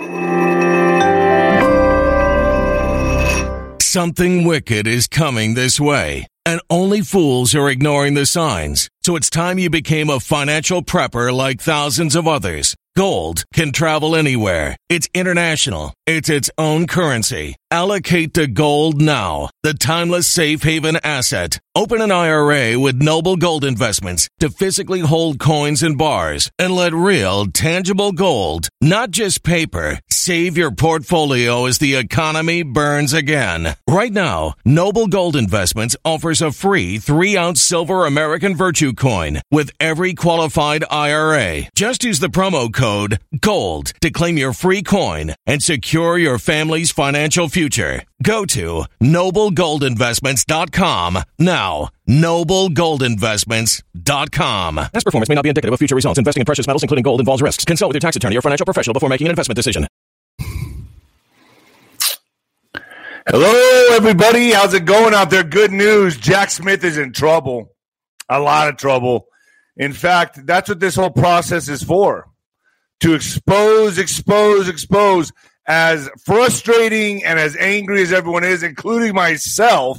Something wicked is coming this way, and only fools are ignoring the signs. So it's time you became a financial prepper like thousands of others. Gold can travel anywhere. It's international. It's its own currency. Allocate to gold now, the timeless safe haven asset. Open an IRA with Noble Gold Investments to physically hold coins and bars and let real, tangible gold, not just paper, save your portfolio as the economy burns again. Right now, Noble Gold Investments offers a free 3-ounce silver American Virtue coin with every qualified IRA. Just use the promo code GOLD to claim your free coin and secure your family's financial future. Go to noblegoldinvestments.com now. noblegoldinvestments.com. Past performance may not be indicative of future results. Investing in precious metals, including gold, involves risks. Consult with your tax attorney or financial professional before making an investment decision. Hello, everybody. How's it going out there? Good news. Jack Smith is in trouble. A lot of trouble. In fact, that's what this whole process is for. To expose. As frustrating and as angry as everyone is, including myself,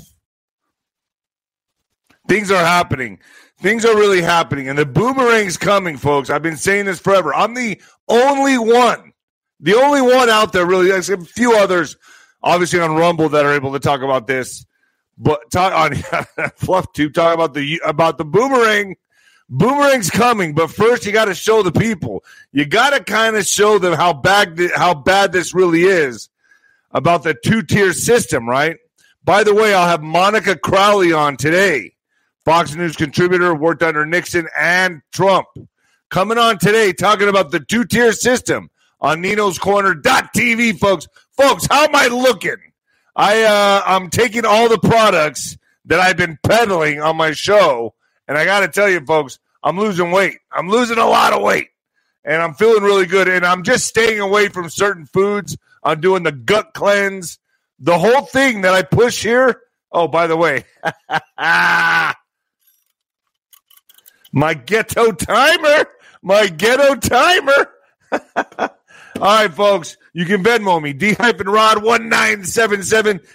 things are happening. Things are really happening. And the boomerang's coming, folks. I've been saying this forever. I'm the only one out there, really. There's a few others, obviously, on Rumble that are able to talk about this. But talk on FluffTube, talk about the boomerang. Boomerang's coming, but first you got to show the people. You got to kind of show them how bad this really is about the two-tier system, right? By the way, I'll have Monica Crowley on today, Fox News contributor, worked under Nixon and Trump, coming on today talking about the two-tier system on Nino'sCorner.tv, folks. Folks, how am I looking? I'm taking all the products that I've been peddling on my show, and I got to tell you, folks, I'm losing weight. I'm losing a lot of weight, and I'm feeling really good. And I'm just staying away from certain foods. I'm doing the gut cleanse. The whole thing that I push here. Oh, by the way, my ghetto timer. All right, folks, you can Venmo me, D-Rod1977,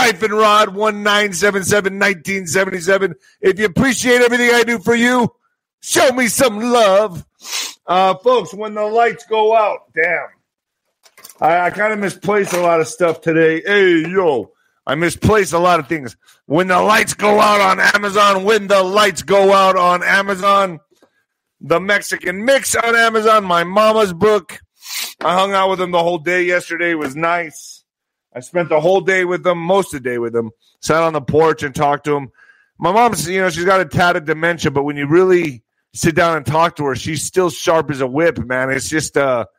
D-Rod1977, If you appreciate everything I do for you, show me some love. Folks, when the lights go out, damn. I kind of misplaced a lot of stuff today. Hey, yo, I misplaced a lot of things. When the lights go out on Amazon, The Mexican Mix on Amazon, my mama's book. I hung out with them the whole day yesterday. It was nice. I spent the whole day with them, most of the day with them. Sat on the porch and talked to them. My mom's, she's got a tad of dementia, but when you really sit down and talk to her, she's still sharp as a whip, man. It's just,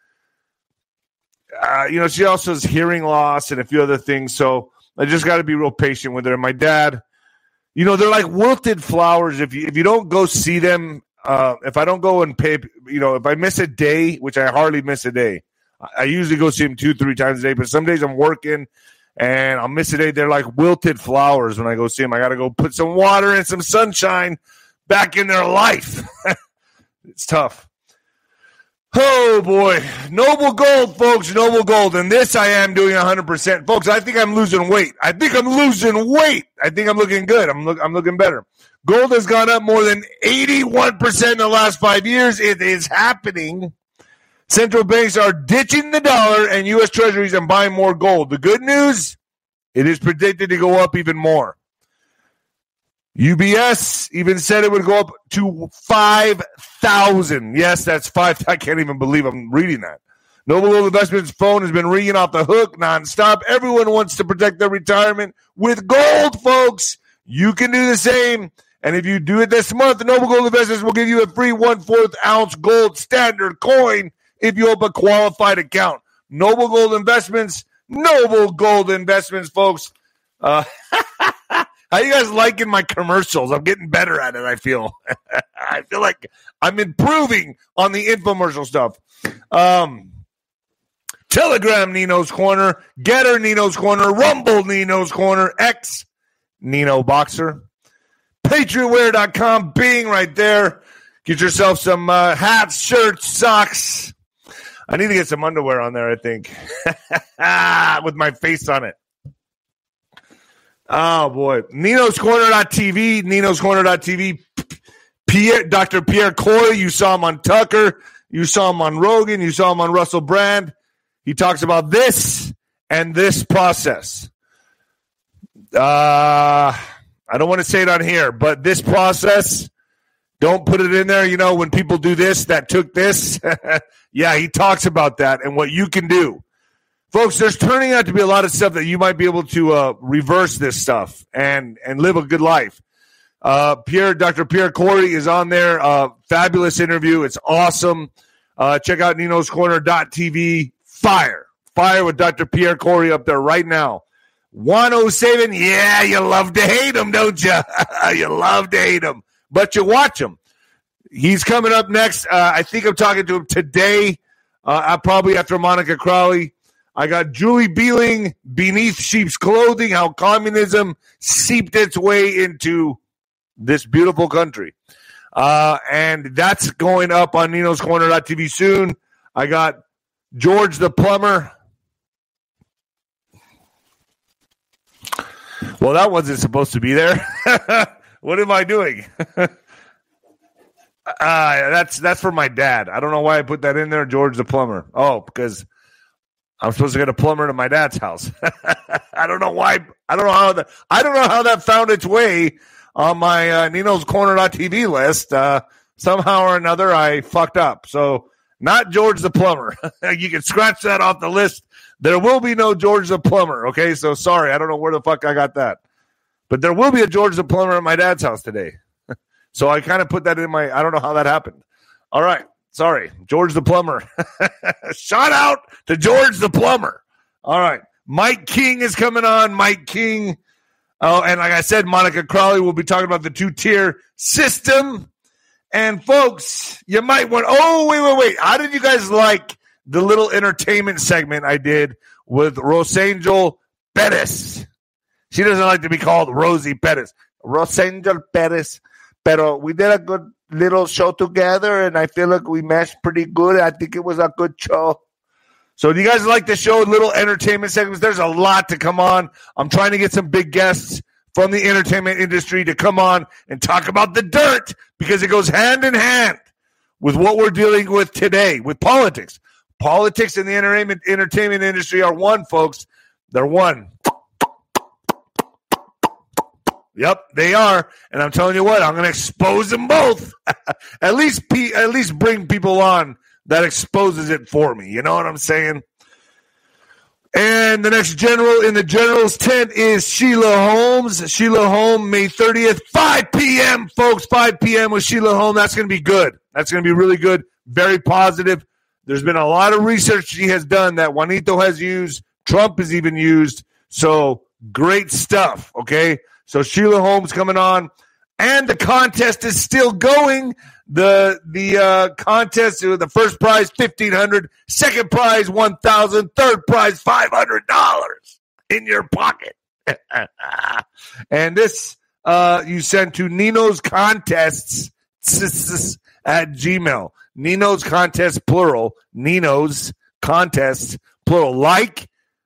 she also has hearing loss and a few other things. So I just got to be real patient with her. And my dad, they're like wilted flowers. If you don't go see them, if I don't go and pay, if I miss a day, which I hardly miss a day, I usually go see them 2-3 times a day, but some days I'm working and I'll miss a day. They're like wilted flowers when I go see them. I got to go put some water and some sunshine back in their life. It's tough. Oh, boy. Noble Gold, folks. Noble Gold. And this I am doing 100%. Folks, I think I'm losing weight. I think I'm looking good. I'm looking better. Gold has gone up more than 81% in the last 5 years. It is happening. Central banks are ditching the dollar and U.S. Treasuries and buying more gold. The good news, it is predicted to go up even more. UBS even said it would go up to 5,000. Yes, that's 5. I can't even believe I'm reading that. Noble Gold Investments' phone has been ringing off the hook nonstop. Everyone wants to protect their retirement with gold, folks. You can do the same. And if you do it this month, Noble Gold Investments will give you a free 1/4 ounce gold standard coin if you open a qualified account. Noble Gold Investments, folks. How you guys liking my commercials? I'm getting better at it, I feel. I feel like I'm improving on the infomercial stuff. Telegram, Nino's Corner. Getter, Nino's Corner. Rumble, Nino's Corner. X, Nino Boxer. PatriotWear.com, Bing right there. Get yourself some hats, shirts, socks. I need to get some underwear on there, I think, with my face on it. Oh, boy. Nino'sCorner.tv, Nino'sCorner.tv. Dr. Pierre Corey, you saw him on Tucker. You saw him on Rogan. You saw him on Russell Brand. He talks about this and this process. I don't want to say it on here, but this process, don't put it in there. You know, when people do this, that took this. Yeah, he talks about that and what you can do. Folks, there's turning out to be a lot of stuff that you might be able to reverse this stuff and live a good life. Dr. Pierre Corey is on there. Fabulous interview. It's awesome. Check out Nino'sCorner.tv. Fire with Dr. Pierre Corey up there right now. 107. Yeah, you love to hate him, don't you? You love to hate him, but you watch him. He's coming up next. I think I'm talking to him today. Probably after Monica Crowley. I got Julie Beeling, Beneath Sheep's Clothing, how communism seeped its way into this beautiful country. And that's going up on Nino'sCorner.tv soon. I got George the Plumber. Well, that wasn't supposed to be there. What am I doing? That's for my dad. I don't know why I put that in there, George the Plumber. Oh, because I'm supposed to get a plumber to my dad's house. I don't know why. I don't know how that found its way on my Nino's Corner.tv list. Somehow or another, I fucked up. So not George the Plumber. You can scratch that off the list. There will be no George the Plumber. Okay, so sorry. I don't know where the fuck I got that. But there will be a George the Plumber at my dad's house today. So I kind of put that in my, I don't know how that happened. All right. Sorry, George the Plumber. Shout out to George the Plumber. All right. Mike King is coming on. Mike King. Oh, and like I said, Monica Crowley will be talking about the two-tier system. And folks, you might want, wait. How did you guys like the little entertainment segment I did with Rosangel Perez? She doesn't like to be called Rosie Perez. Rosangel Perez. Pero we did a good little show together, and I feel like we meshed pretty good. I think it was a good show. So do you guys like the show, little entertainment segments? There's a lot to come on. I'm trying to get some big guests from the entertainment industry to come on and talk about the dirt, because it goes hand in hand with what we're dealing with today, with politics. Politics and the entertainment industry are one, folks. They're one. Yep, they are, and I'm telling you what, I'm going to expose them both. at least bring people on that exposes it for me. You know what I'm saying? And the next general in the general's tent is Sheila Holmes. Sheila Holmes, May 30th, 5 p.m., folks, 5 p.m. with Sheila Holmes. That's going to be good. That's going to be really good, very positive. There's been a lot of research she has done that Juanito has used, Trump has even used, so great stuff, okay? So Sheila Holmes coming on, and the contest is still going. The contest, the first prize $1,500, second prize $1,000, third prize $500 in your pocket. And this you send to Nino's Contests at Gmail. Nino's Contest plural. Nino's Contests plural. Like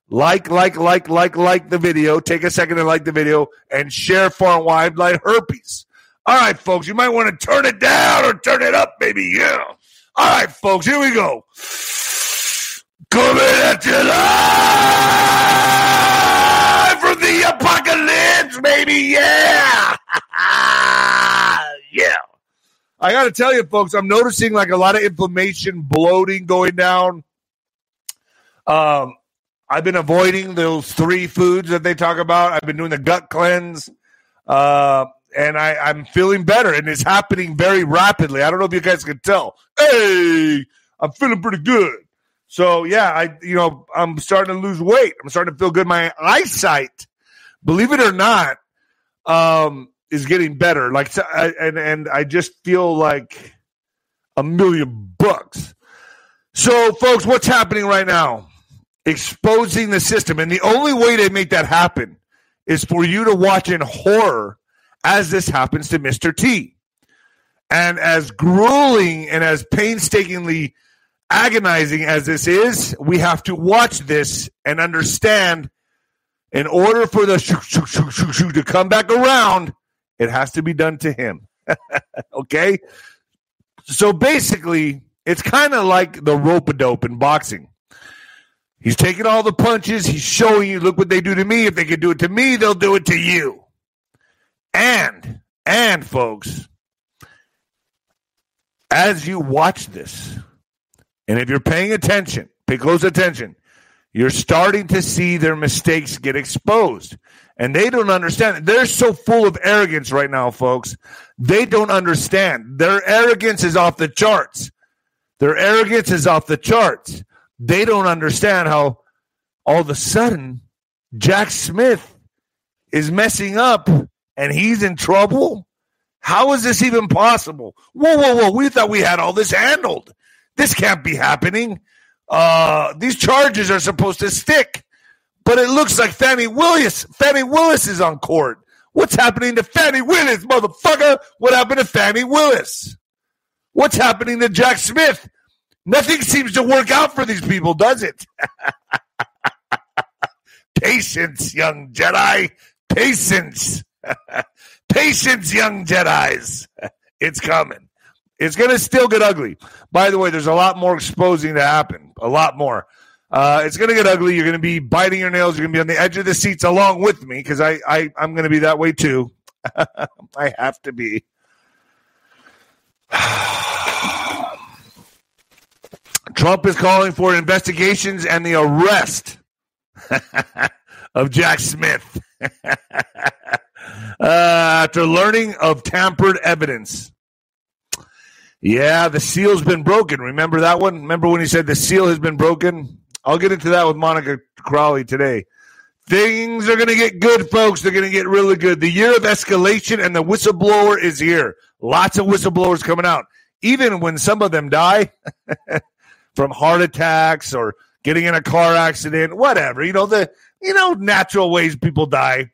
the video. Take a second to like the video and share far and wide like herpes. All right, folks, you might want to turn it down or turn it up, baby. Yeah. All right, folks, here we go. Coming at you live from the apocalypse, baby. Yeah. Yeah. I got to tell you, folks, I'm noticing like a lot of inflammation, bloating going down. I've been avoiding those 3 foods that they talk about. I've been doing the gut cleanse, and I'm feeling better, and it's happening very rapidly. I don't know if you guys can tell. Hey, I'm feeling pretty good. So, yeah, I'm starting to lose weight. I'm starting to feel good. My eyesight, believe it or not, is getting better. And I just feel like $1,000,000. So, folks, what's happening right now? Exposing the system. And the only way to make that happen is for you to watch in horror as this happens to Mr. T. And as grueling and as painstakingly agonizing as this is, we have to watch this and understand in order for the to come back around, it has to be done to him. Okay? So basically, it's kind of like the rope-a-dope in boxing. He's taking all the punches. He's showing you, look what they do to me. If they can do it to me, they'll do it to you. And folks, as you watch this, and if you're paying attention, pay close attention, you're starting to see their mistakes get exposed. And they don't understand. They're so full of arrogance right now, folks. They don't understand. Their arrogance is off the charts. Their arrogance is off the charts. They don't understand how all of a sudden Jack Smith is messing up and he's in trouble. How is this even possible? Whoa. We thought we had all this handled. This can't be happening. These charges are supposed to stick. But it looks like Fannie Willis is on court. What's happening to Fannie Willis, motherfucker? What happened to Fannie Willis? What's happening to Jack Smith? Nothing seems to work out for these people, does it? Patience, young Jedi. Patience. Patience, young Jedis. It's coming. It's going to still get ugly. By the way, there's a lot more exposing to happen. A lot more. It's going to get ugly. You're going to be biting your nails. You're going to be on the edge of the seats along with me because I'm going to be that way too. I have to be. Trump is calling for investigations and the arrest of Jack Smith after learning of tampered evidence. Yeah, the seal's been broken. Remember that one? Remember when he said the seal has been broken? I'll get into that with Monica Crowley today. Things are going to get good, folks. They're going to get really good. The year of escalation and the whistleblower is here. Lots of whistleblowers coming out. Even when some of them die from heart attacks or getting in a car accident, whatever. Natural ways people die.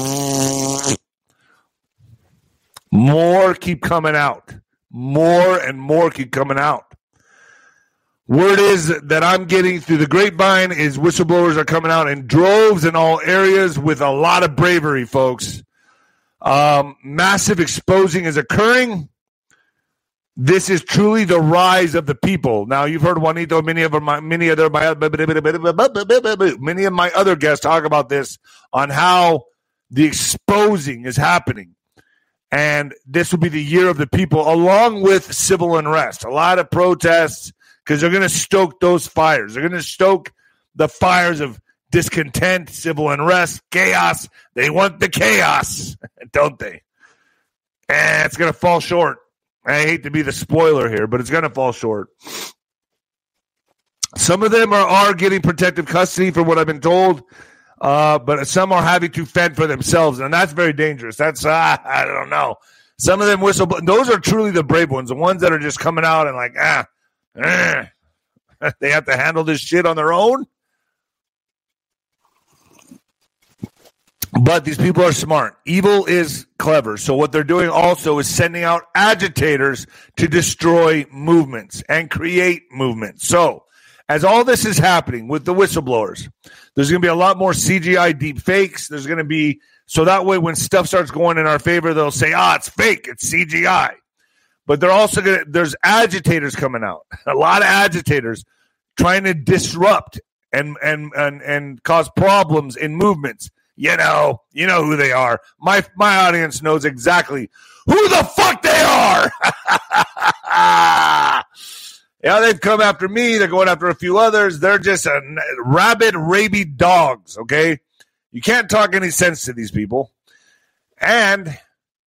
More keep coming out. More and more keep coming out. Word is that I'm getting through the grapevine is whistleblowers are coming out in droves in all areas with a lot of bravery, folks. Massive exposing is occurring. This is truly the rise of the people. Now, you've heard Juanito, many of my other guests talk about this on how the exposing is happening. And this will be the year of the people, along with civil unrest. A lot of protests, because they're going to stoke those fires. They're going to stoke the fires of discontent, civil unrest, chaos. They want the chaos, don't they? And it's going to fall short. I hate to be the spoiler here, but it's going to fall short. Some of them are getting protective custody from what I've been told, but some are having to fend for themselves, and that's very dangerous. That's, I don't know. Some of them those are truly the brave ones, the ones that are just coming out and like, they have to handle this shit on their own. But these people are smart. Evil is clever. So what they're doing also is sending out agitators to destroy movements and create movements. So as all this is happening with the whistleblowers, there's going to be a lot more CGI deep fakes. There's going to be, so that way when stuff starts going in our favor, they'll say, it's fake. It's CGI. But they're also going to, there's agitators coming out. A lot of agitators trying to disrupt and cause problems in movements. You know who they are. My audience knows exactly who the fuck they are. Yeah, they've come after me. They're going after a few others. They're just rabid, rabid dogs, okay? You can't talk any sense to these people. And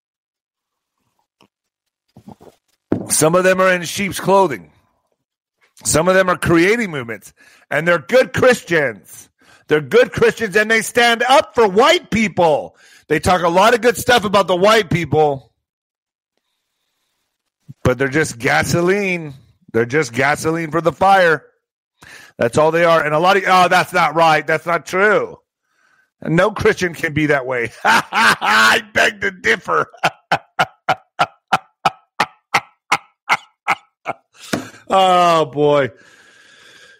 some of them are in sheep's clothing. Some of them are creating movements. And they're good Christians. They're good Christians, and they stand up for white people. They talk a lot of good stuff about the white people, but they're just gasoline. They're just gasoline for the fire. That's all they are. And a lot of, that's not right. That's not true. No Christian can be that way. I beg to differ. Oh, boy.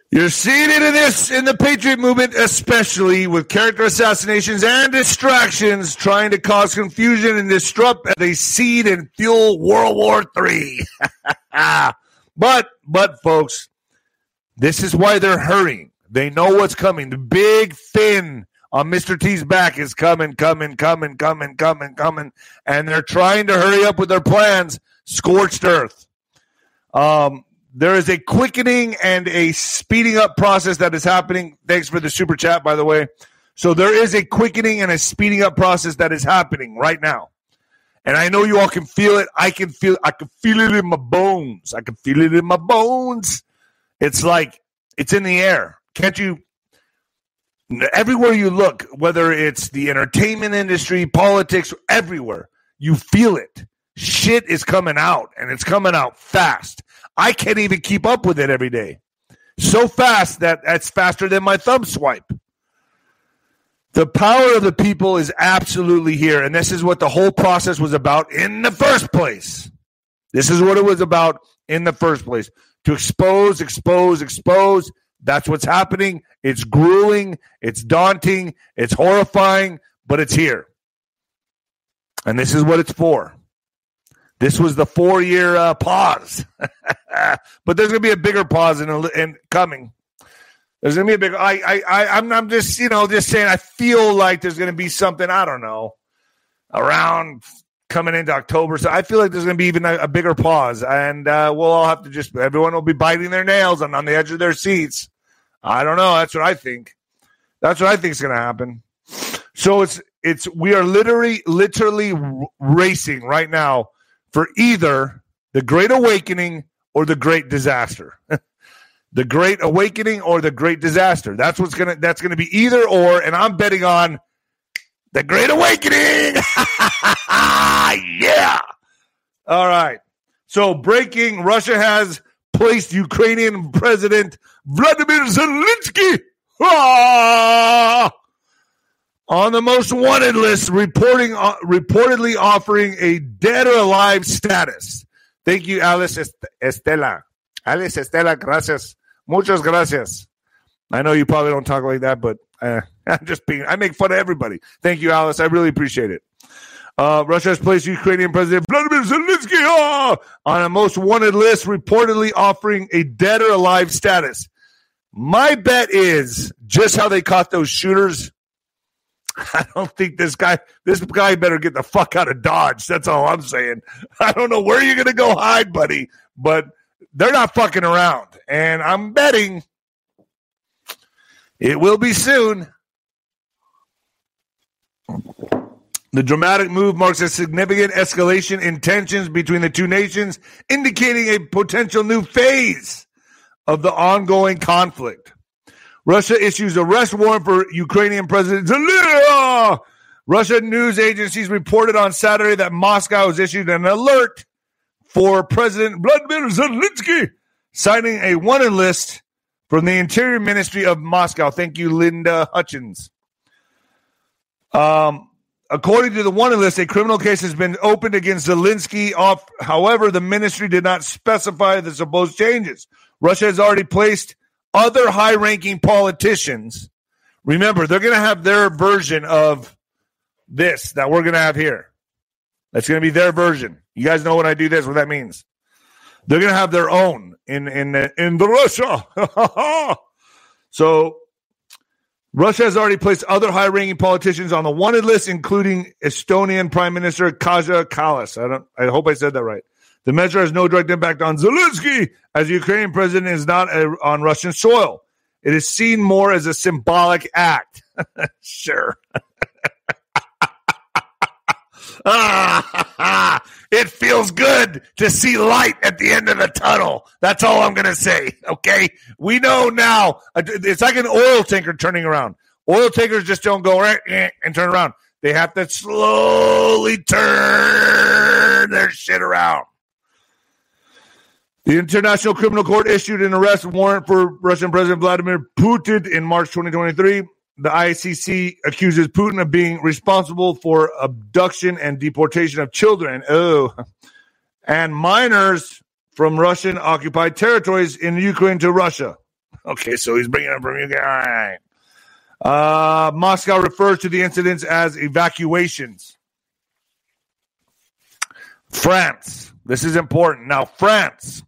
You're seeing it in the Patriot movement, especially with character assassinations and distractions trying to cause confusion and disrupt as they seed and fuel World War III. But, folks, this is why they're hurrying. They know what's coming. The big fin on Mr. T's back is coming. And they're trying to hurry up with their plans. Scorched earth. There is a quickening and a speeding up process that is happening. Thanks for the super chat, by the way. So there is a quickening and a speeding up process that is happening right now. And I know you all can feel it. I can feel it in my bones. It's like it's in the air. Can't you? Everywhere you look, whether it's the entertainment industry, politics, everywhere, you feel it. Shit is coming out, and it's coming out fast. I can't even keep up with it every day. So fast that's faster than my thumb swipe. The power of the people is absolutely here, and this is what the whole process was about in the first place. This is what it was about in the first place. To expose. That's what's happening. It's grueling. It's daunting. It's horrifying, but it's here. And this is what it's for. This was the 4-year pause. But there's going to be a bigger pause in coming. There's going to be a bigger. I'm just saying. I feel like there's going to be something. I don't know, around coming into October. So I feel like there's going to be even a bigger pause, and we'll all have to everyone will be biting their nails and on the edge of their seats. I don't know. That's what I think. That's what I think is going to happen. So we are literally racing right now for either the Great Awakening or the Great Disaster. The Great Awakening or the Great Disaster. That's gonna be either or, and I'm betting on the Great Awakening. Yeah. All right. So breaking: Russia has placed Ukrainian President Vladimir Zelensky on the most wanted list, reportedly offering a dead or alive status. Thank you, Alice Estela. Alice Estela, gracias. Muchas gracias. I know you probably don't talk like that, but I make fun of everybody. Thank you, Alice. I really appreciate it. Russia has placed Ukrainian President Vladimir Zelensky on a most wanted list, reportedly offering a dead or alive status. My bet is just how they caught those shooters. I don't think this guy better get the fuck out of Dodge. That's all I'm saying. I don't know where you're going to go hide, buddy, but they're not fucking around. And I'm betting it will be soon. The dramatic move marks a significant escalation in tensions between the two nations, indicating a potential new phase of the ongoing conflict. Russia issues arrest warrant for Ukrainian President Zelensky. Russian news agencies reported on Saturday that Moscow has issued an alert for President Vladimir Zelensky, citing a wanted list from the Interior Ministry of Moscow. Thank you, Linda Hutchins. According to the wanted list, a criminal case has been opened against Zelensky. However, the ministry did not specify the supposed changes. Russia has already placed other high-ranking politicians. Remember, they're going to have their version of this that we're going to have here. That's going to be their version. You guys know when I do this, what that means. They're going to have their own in the Russia. So Russia has already placed other high-ranking politicians on the wanted list, including Estonian Prime Minister Kaja Kallas. I hope I said that right. The measure has no direct impact on Zelensky, as the Ukrainian president is not on Russian soil. It is seen more as a symbolic act. Sure. It feels good to see light at the end of the tunnel. That's all I'm going to say, okay? We know now. It's like an oil tanker turning around. Oil tankers just don't go and turn around. They have to slowly turn their shit around. The International Criminal Court issued an arrest warrant for Russian President Vladimir Putin in March 2023. The ICC accuses Putin of being responsible for abduction and deportation of children and minors from Russian-occupied territories in Ukraine to Russia. Okay, so he's bringing them from Ukraine. All right. Moscow refers to the incidents as evacuations. France. This is important. Now, France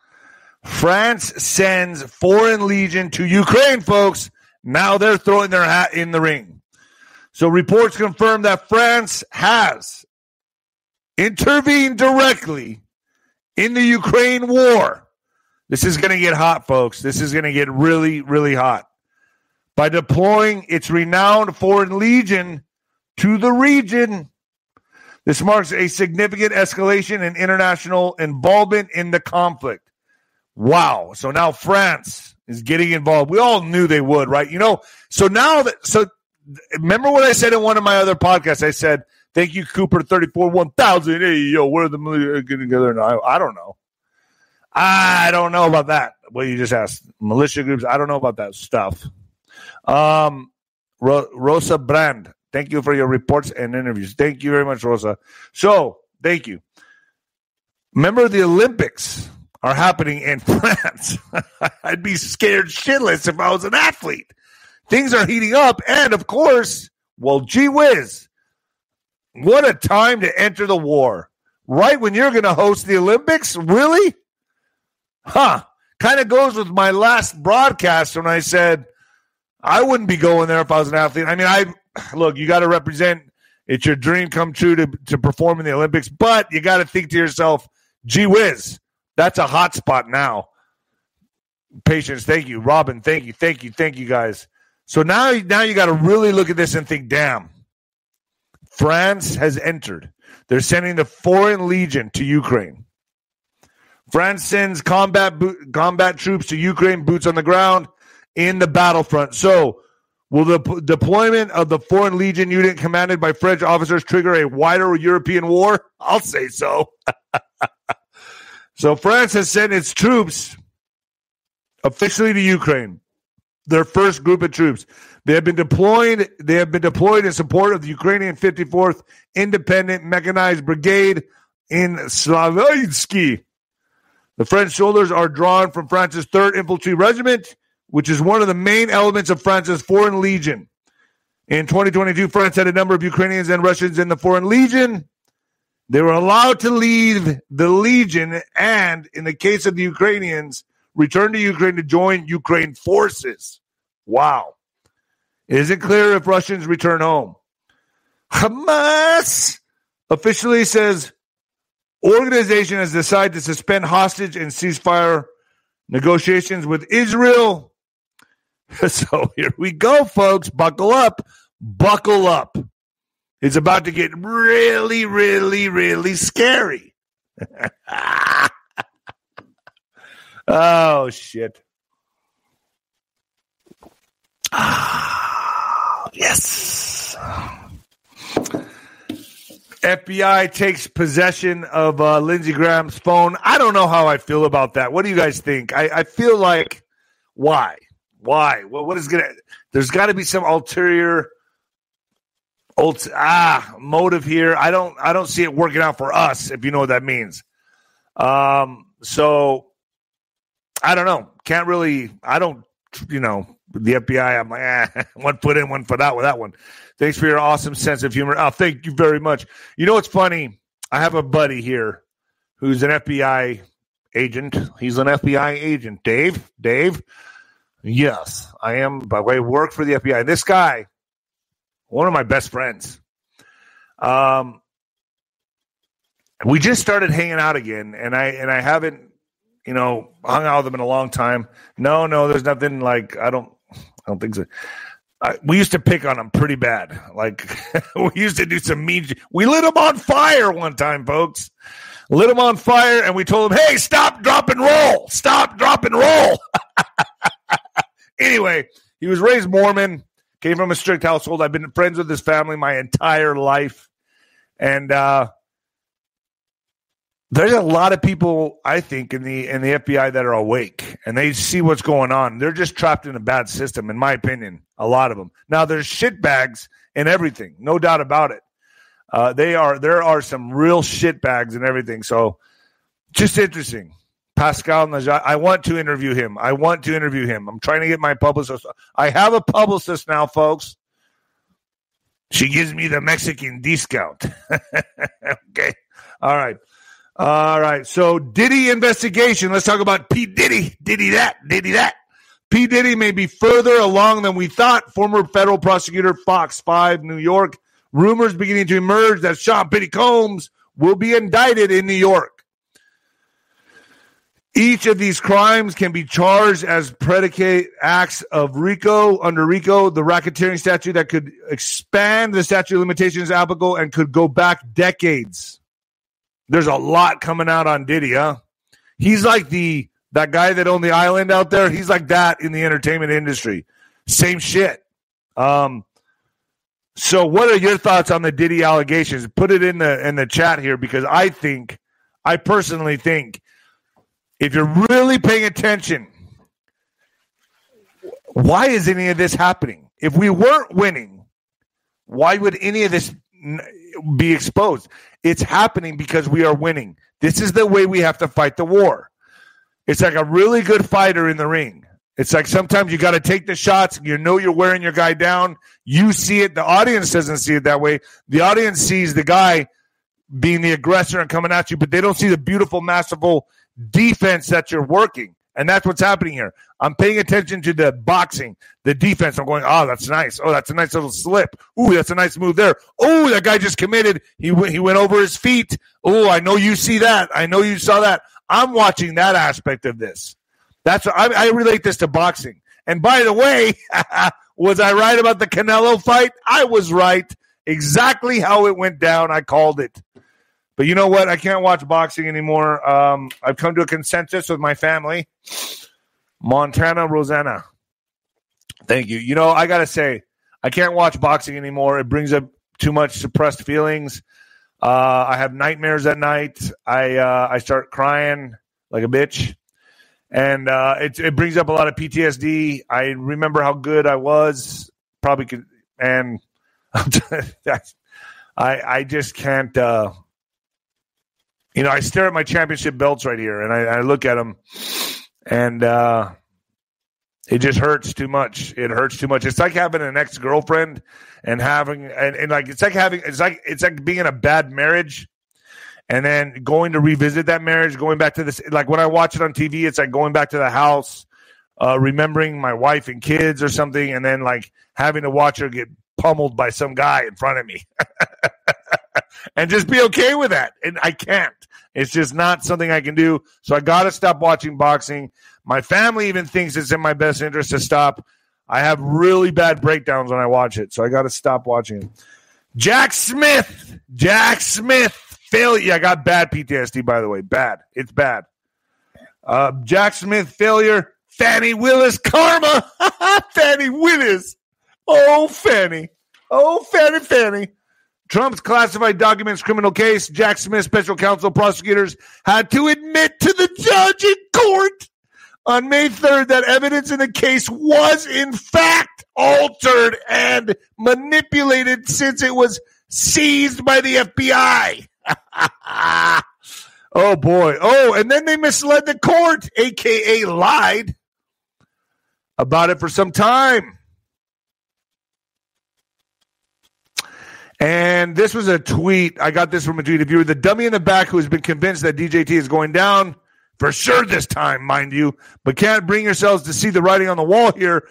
sends foreign legion to Ukraine, folks. Now they're throwing their hat in the ring. So reports confirm that France has intervened directly in the Ukraine war. This is going to get hot, folks. This is going to get really, really hot. By deploying its renowned foreign legion to the region, this marks a significant escalation in international involvement in the conflict. Wow. So now France is getting involved. We all knew they would, right? So remember what I said in one of my other podcasts? I said, thank you, Cooper 34 1000. Hey, yo, where are the militia getting together now? I don't know. I don't know about that. Well, you just asked. Militia groups, I don't know about that stuff. Rosa Brand, thank you for your reports and interviews. Thank you very much, Rosa. So, thank you. Remember, the Olympics are happening in France. I'd be scared shitless if I was an athlete. Things are heating up. And, of course, well, gee whiz, what a time to enter the war. Right when you're going to host the Olympics? Really? Kind of goes with my last broadcast when I said I wouldn't be going there if I was an athlete. I mean, look, you got to represent. It's your dream come true to perform in the Olympics, but you got to think to yourself, gee whiz, that's a hot spot now. Patience, thank you. Robin, thank you, guys. So now you got to really look at this and think, damn, France has entered. They're sending the foreign legion to Ukraine. France sends combat troops to Ukraine, boots on the ground in the battlefront. So, will the deployment of the Foreign Legion unit commanded by French officers trigger a wider European war? I'll say so. So, France has sent its troops officially to Ukraine. Their first group of troops. They have been deployed in support of the Ukrainian 54th Independent Mechanized Brigade in Slaviansky. The French soldiers are drawn from France's 3rd Infantry Regiment, which is one of the main elements of France's Foreign Legion. In 2022, France had a number of Ukrainians and Russians in the Foreign Legion. They were allowed to leave the Legion and, in the case of the Ukrainians, return to Ukraine to join Ukraine forces. Wow. It isn't clear if Russians return home. Hamas officially says organization has decided to suspend hostage and ceasefire negotiations with Israel. So here we go, folks. Buckle up. Buckle up. It's about to get really, really, really scary. Oh, shit. Yes. FBI takes possession of Lindsey Graham's phone. I don't know how I feel about that. What do you guys think? I feel like, why? What is gonna? There's got to be some ulterior motive here. I don't see it working out for us, if you know what that means. So I don't know. Can't really. I don't. The FBI. I'm like, one foot in, one foot out with that one. Thanks for your awesome sense of humor. Oh, thank you very much. You know what's funny? I have a buddy here who's an FBI agent. He's an FBI agent. Dave? Yes, I am. By the way, work for the FBI. This guy, one of my best friends. We just started hanging out again, and I haven't, hung out with him in a long time. No, there's nothing like I don't think so. We used to pick on him pretty bad. Like, we used to do some mean. We lit him on fire one time, folks. Lit him on fire, and we told him, hey, stop, drop, and roll. Stop, drop, and roll. Anyway, he was raised Mormon, came from a strict household. I've been friends with his family my entire life. And there's a lot of people, I think, in the FBI that are awake, and they see what's going on. They're just trapped in a bad system, in my opinion, a lot of them. Now, there's shitbags and everything, no doubt about it. There are some real shitbags and everything. So, just interesting. Pascal Najat. I want to interview him. I'm trying to get my publicist. I have a publicist now, folks. She gives me the Mexican discount. Okay. All right. So Diddy investigation. Let's talk about P. Diddy. Diddy that. P. Diddy may be further along than we thought. Former federal prosecutor, Fox 5, New York. Rumors beginning to emerge that Sean Pitty Combs will be indicted in New York. Each of these crimes can be charged as predicate acts of RICO. Under RICO, the racketeering statute that could expand the statute of limitations applicable and could go back decades. There's a lot coming out on Diddy, huh? He's like that guy that owned the island out there. He's like that in the entertainment industry. Same shit. So what are your thoughts on the Diddy allegations? Put it in the chat here, because I personally think, if you're really paying attention, why is any of this happening? If we weren't winning, why would any of this be exposed? It's happening because we are winning. This is the way we have to fight the war. It's like a really good fighter in the ring. It's like sometimes you got to take the shots. You know you're wearing your guy down. You see it. The audience doesn't see it that way. The audience sees the guy being the aggressor and coming at you, but they don't see the beautiful, masterful defense that you're working. And that's what's happening here. I'm paying attention to the boxing, the defense. I'm going, oh, that's nice. Oh, that's a nice little slip. Ooh, that's a nice move there. Oh, that guy just committed. He went over his feet. Oh, I know you see that. I know you saw that. I'm watching that aspect of this. That's what I relate this to boxing. And by the way, was I right about the Canelo fight? I was right. Exactly how it went down. I called it. But you know what? I can't watch boxing anymore. I've come to a consensus with my family. Montana Rosanna. Thank you. You know, I got to say, I can't watch boxing anymore. It brings up too much suppressed feelings. I have nightmares at night. I start crying like a bitch. And it brings up a lot of PTSD. I remember how good I was. Probably could. And I just can't. You know, I stare at my championship belts right here, and I look at them, and it just hurts too much. It hurts too much. It's like having an ex-girlfriend and having and like it's like being in a bad marriage, and then going to revisit that marriage, going back to this. Like when I watch it on TV, it's like going back to the house, remembering my wife and kids or something, and then like having to watch her get pummeled by some guy in front of me. And just be okay with that. And I can't. It's just not something I can do. So I got to stop watching boxing. My family even thinks it's in my best interest to stop. I have really bad breakdowns when I watch it. So I got to stop watching it. Jack Smith. Failure. I got bad PTSD, by the way. Bad. It's bad. Jack Smith failure. Fannie Willis karma. Fannie Willis. Oh, Fannie. Trump's classified documents criminal case. Jack Smith special counsel prosecutors had to admit to the judge in court on May 3rd that evidence in the case was in fact altered and manipulated since it was seized by the FBI. Oh, boy. Oh, and then they misled the court, a.k.a. lied about it for some time. And this was a tweet. I got this from a tweet. If you're the dummy in the back who has been convinced that DJT is going down, for sure this time, mind you, but can't bring yourselves to see the writing on the wall here.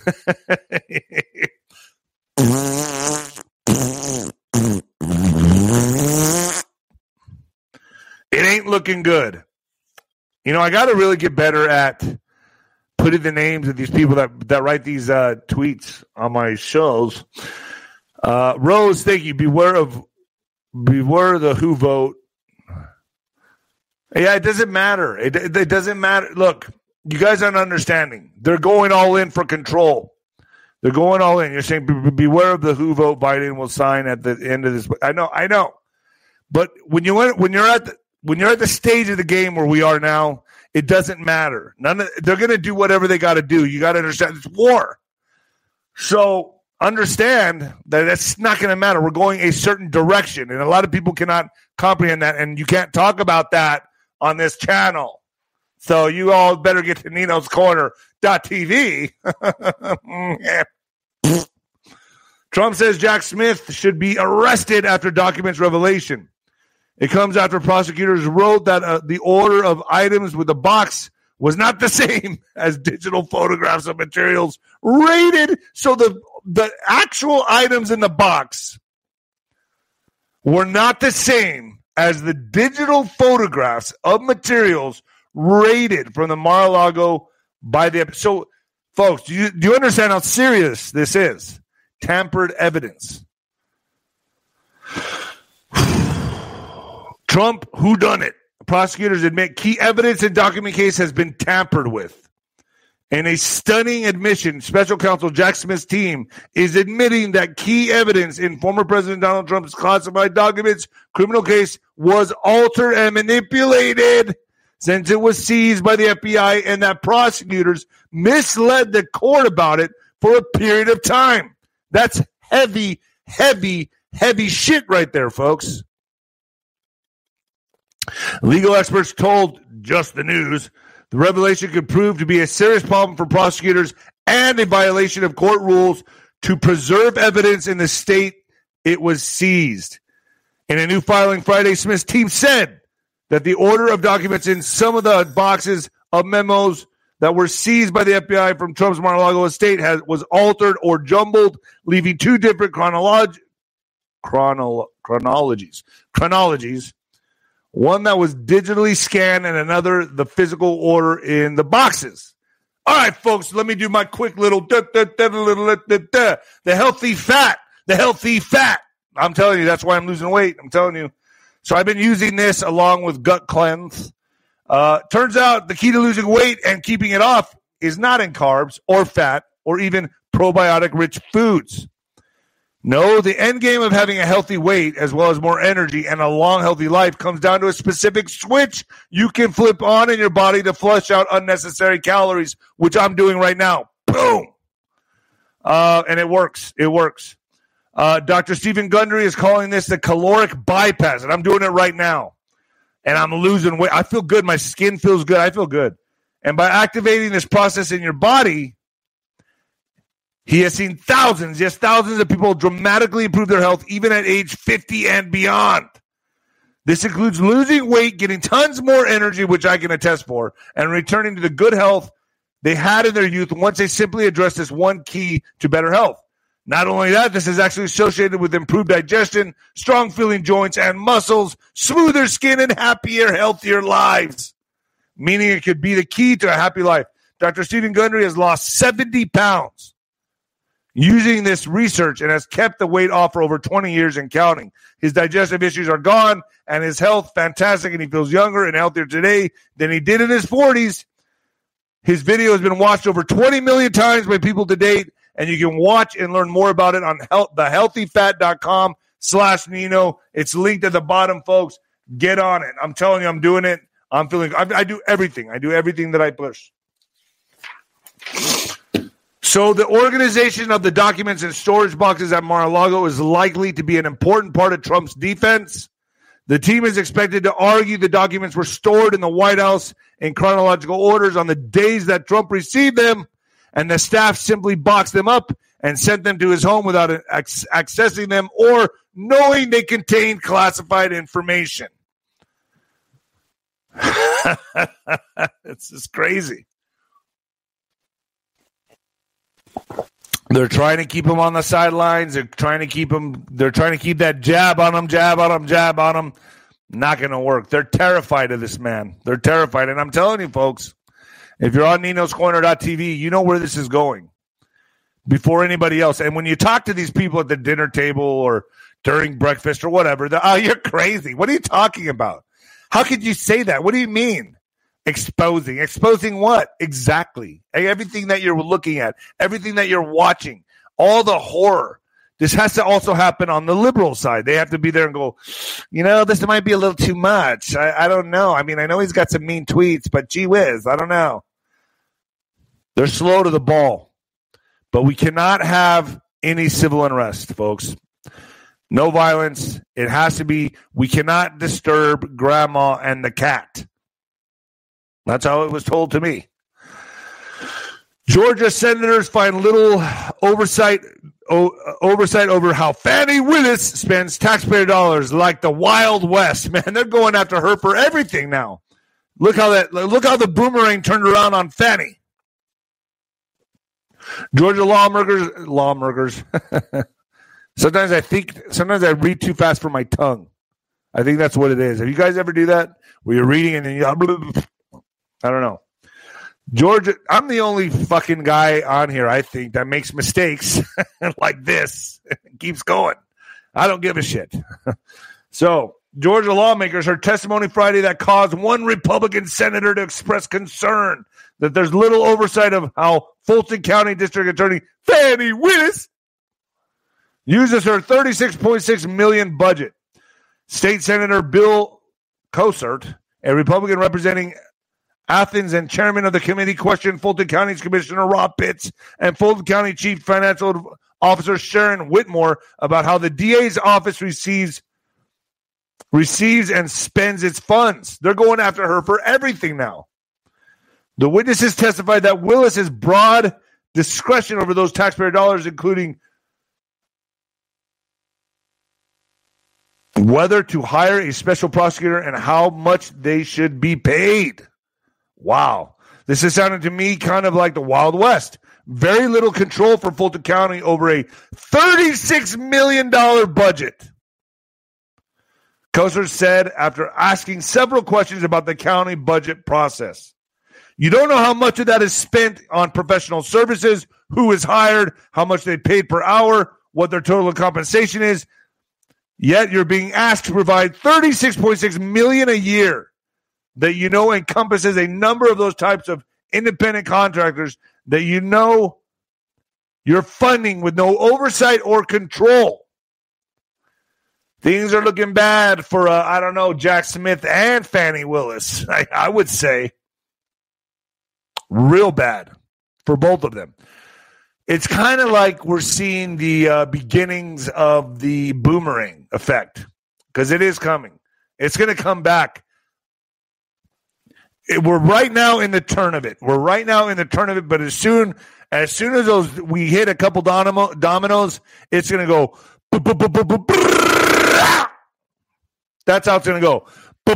It ain't looking good. You know, I got to really get better at putting the names of these people that write these tweets on my shows. Rose, thank you. Beware the who vote. Yeah, it doesn't matter. It doesn't matter. Look, you guys aren't understanding. They're going all in for control. They're going all in. You're saying beware of the who vote Biden will sign at the end of this. I know. But when you're at the stage of the game where we are now, it doesn't matter. They're going to do whatever they got to do. You got to understand it's war. So understand that it's not going to matter. We're going a certain direction, and a lot of people cannot comprehend that, and you can't talk about that on this channel. So you all better get to Nino'sCorner.tv. Yeah. Trump says Jack Smith should be arrested after documents revelation. It comes after prosecutors wrote that the order of items with the box was not the same as digital photographs of materials rated. So the actual items in the box were not the same as the digital photographs of materials rated from the Mar-a-Lago by the. So, folks, do you understand how serious this is? Tampered evidence. Trump, whodunit? Prosecutors admit key evidence in document case has been tampered with. In a stunning admission, special counsel Jack Smith's team is admitting that key evidence in former President Donald Trump's classified documents criminal case was altered and manipulated since it was seized by the FBI, and that prosecutors misled the court about it for a period of time. That's heavy, heavy, heavy shit right there, folks. Legal experts told Just the News the revelation could prove to be a serious problem for prosecutors and a violation of court rules to preserve evidence in the state it was seized. In a new filing Friday, Smith's team said that the order of documents in some of the boxes of memos that were seized by the FBI from Trump's Mar-a-Lago estate was altered or jumbled, leaving two different chronologies. One that was digitally scanned and another the physical order in the boxes. All right, folks, let me do my quick little the healthy fat. The healthy fat. I'm telling you, that's why I'm losing weight. I'm telling you. So I've been using this along with Gut Cleanse. Turns out the key to losing weight and keeping it off is not in carbs or fat or even probiotic-rich foods. No, the end game of having a healthy weight as well as more energy and a long, healthy life comes down to a specific switch you can flip on in your body to flush out unnecessary calories, which I'm doing right now. Boom! And it works. It works. Dr. Stephen Gundry is calling this the caloric bypass, and I'm doing it right now. And I'm losing weight. I feel good. My skin feels good. I feel good. And by activating this process in your body, he has seen thousands of people dramatically improve their health, even at age 50 and beyond. This includes losing weight, getting tons more energy, which I can attest for, and returning to the good health they had in their youth once they simply addressed this one key to better health. Not only that, this is actually associated with improved digestion, strong feeling joints and muscles, smoother skin, and happier, healthier lives. Meaning it could be the key to a happy life. Dr. Stephen Gundry has lost 70 pounds using this research and has kept the weight off for over 20 years and counting. His digestive issues are gone and his health fantastic, and he feels younger and healthier today than he did in his 40s. His video has been watched over 20 million times by people to date, and you can watch and learn more about it on thehealthyfat.com/Nino. It's linked at the bottom, folks. Get on it. I'm telling you, I'm doing it. I do everything. I do everything that I push. So the organization of the documents in storage boxes at Mar-a-Lago is likely to be an important part of Trump's defense. The team is expected to argue the documents were stored in the White House in chronological orders on the days that Trump received them, and the staff simply boxed them up and sent them to his home without accessing them or knowing they contained classified information. It's just crazy. They're trying to keep him on the sidelines. They're trying to keep that jab on him. Not going to work. They're terrified of this man. They're terrified. And I'm telling you, folks, if you're on Nino'sCorner.tv, you know where this is going before anybody else. And when you talk to these people at the dinner table or during breakfast or whatever, you're crazy. What are you talking about? How could you say that? What do you mean? Exposing what? Exactly. Everything that you're looking at, everything that you're watching, all the horror. This has to also happen on the liberal side. They have to be there and go, this might be a little too much. I don't know. I mean, I know he's got some mean tweets, but gee whiz, I don't know. They're slow to the ball. But we cannot have any civil unrest, folks. No violence. It has to be, we cannot disturb grandma and the cat. That's how it was told to me. Georgia senators find little oversight over how Fani Willis spends taxpayer dollars like the Wild West. Man, they're going after her for everything now. Look how the boomerang turned around on Fani. Georgia lawmakers. Sometimes I read too fast for my tongue. I think that's what it is. Have you guys ever do that? Where you're reading and then I don't know. Georgia, I'm the only fucking guy on here, I think, that makes mistakes like this. Keeps going. I don't give a shit. So, Georgia lawmakers heard testimony Friday that caused one Republican senator to express concern that there's little oversight of how Fulton County District Attorney Fani Willis uses her $36.6 million budget. State Senator Bill Cosert, a Republican representing Athens and chairman of the committee, questioned Fulton County's Commissioner Rob Pitts and Fulton County Chief Financial Officer Sharon Whitmore about how the DA's office receives and spends its funds. They're going after her for everything now. The witnesses testified that Willis has broad discretion over those taxpayer dollars, including whether to hire a special prosecutor and how much they should be paid. Wow. This is sounding to me kind of like the Wild West. Very little control for Fulton County over a $36 million budget. Koser said after asking several questions about the county budget process. You don't know how much of that is spent on professional services, who is hired, how much they paid per hour, what their total compensation is. Yet you're being asked to provide $36.6 million a year that you know encompasses a number of those types of independent contractors that you know you're funding with no oversight or control. Things are looking bad for, Jack Smith and Fani Willis. I would say real bad for both of them. It's kind of like we're seeing the beginnings of the boomerang effect because it is coming. It's going to come back. We're right now in the turn of it. But as soon as we hit a couple dominoes, it's going to go. That's how it's going to go.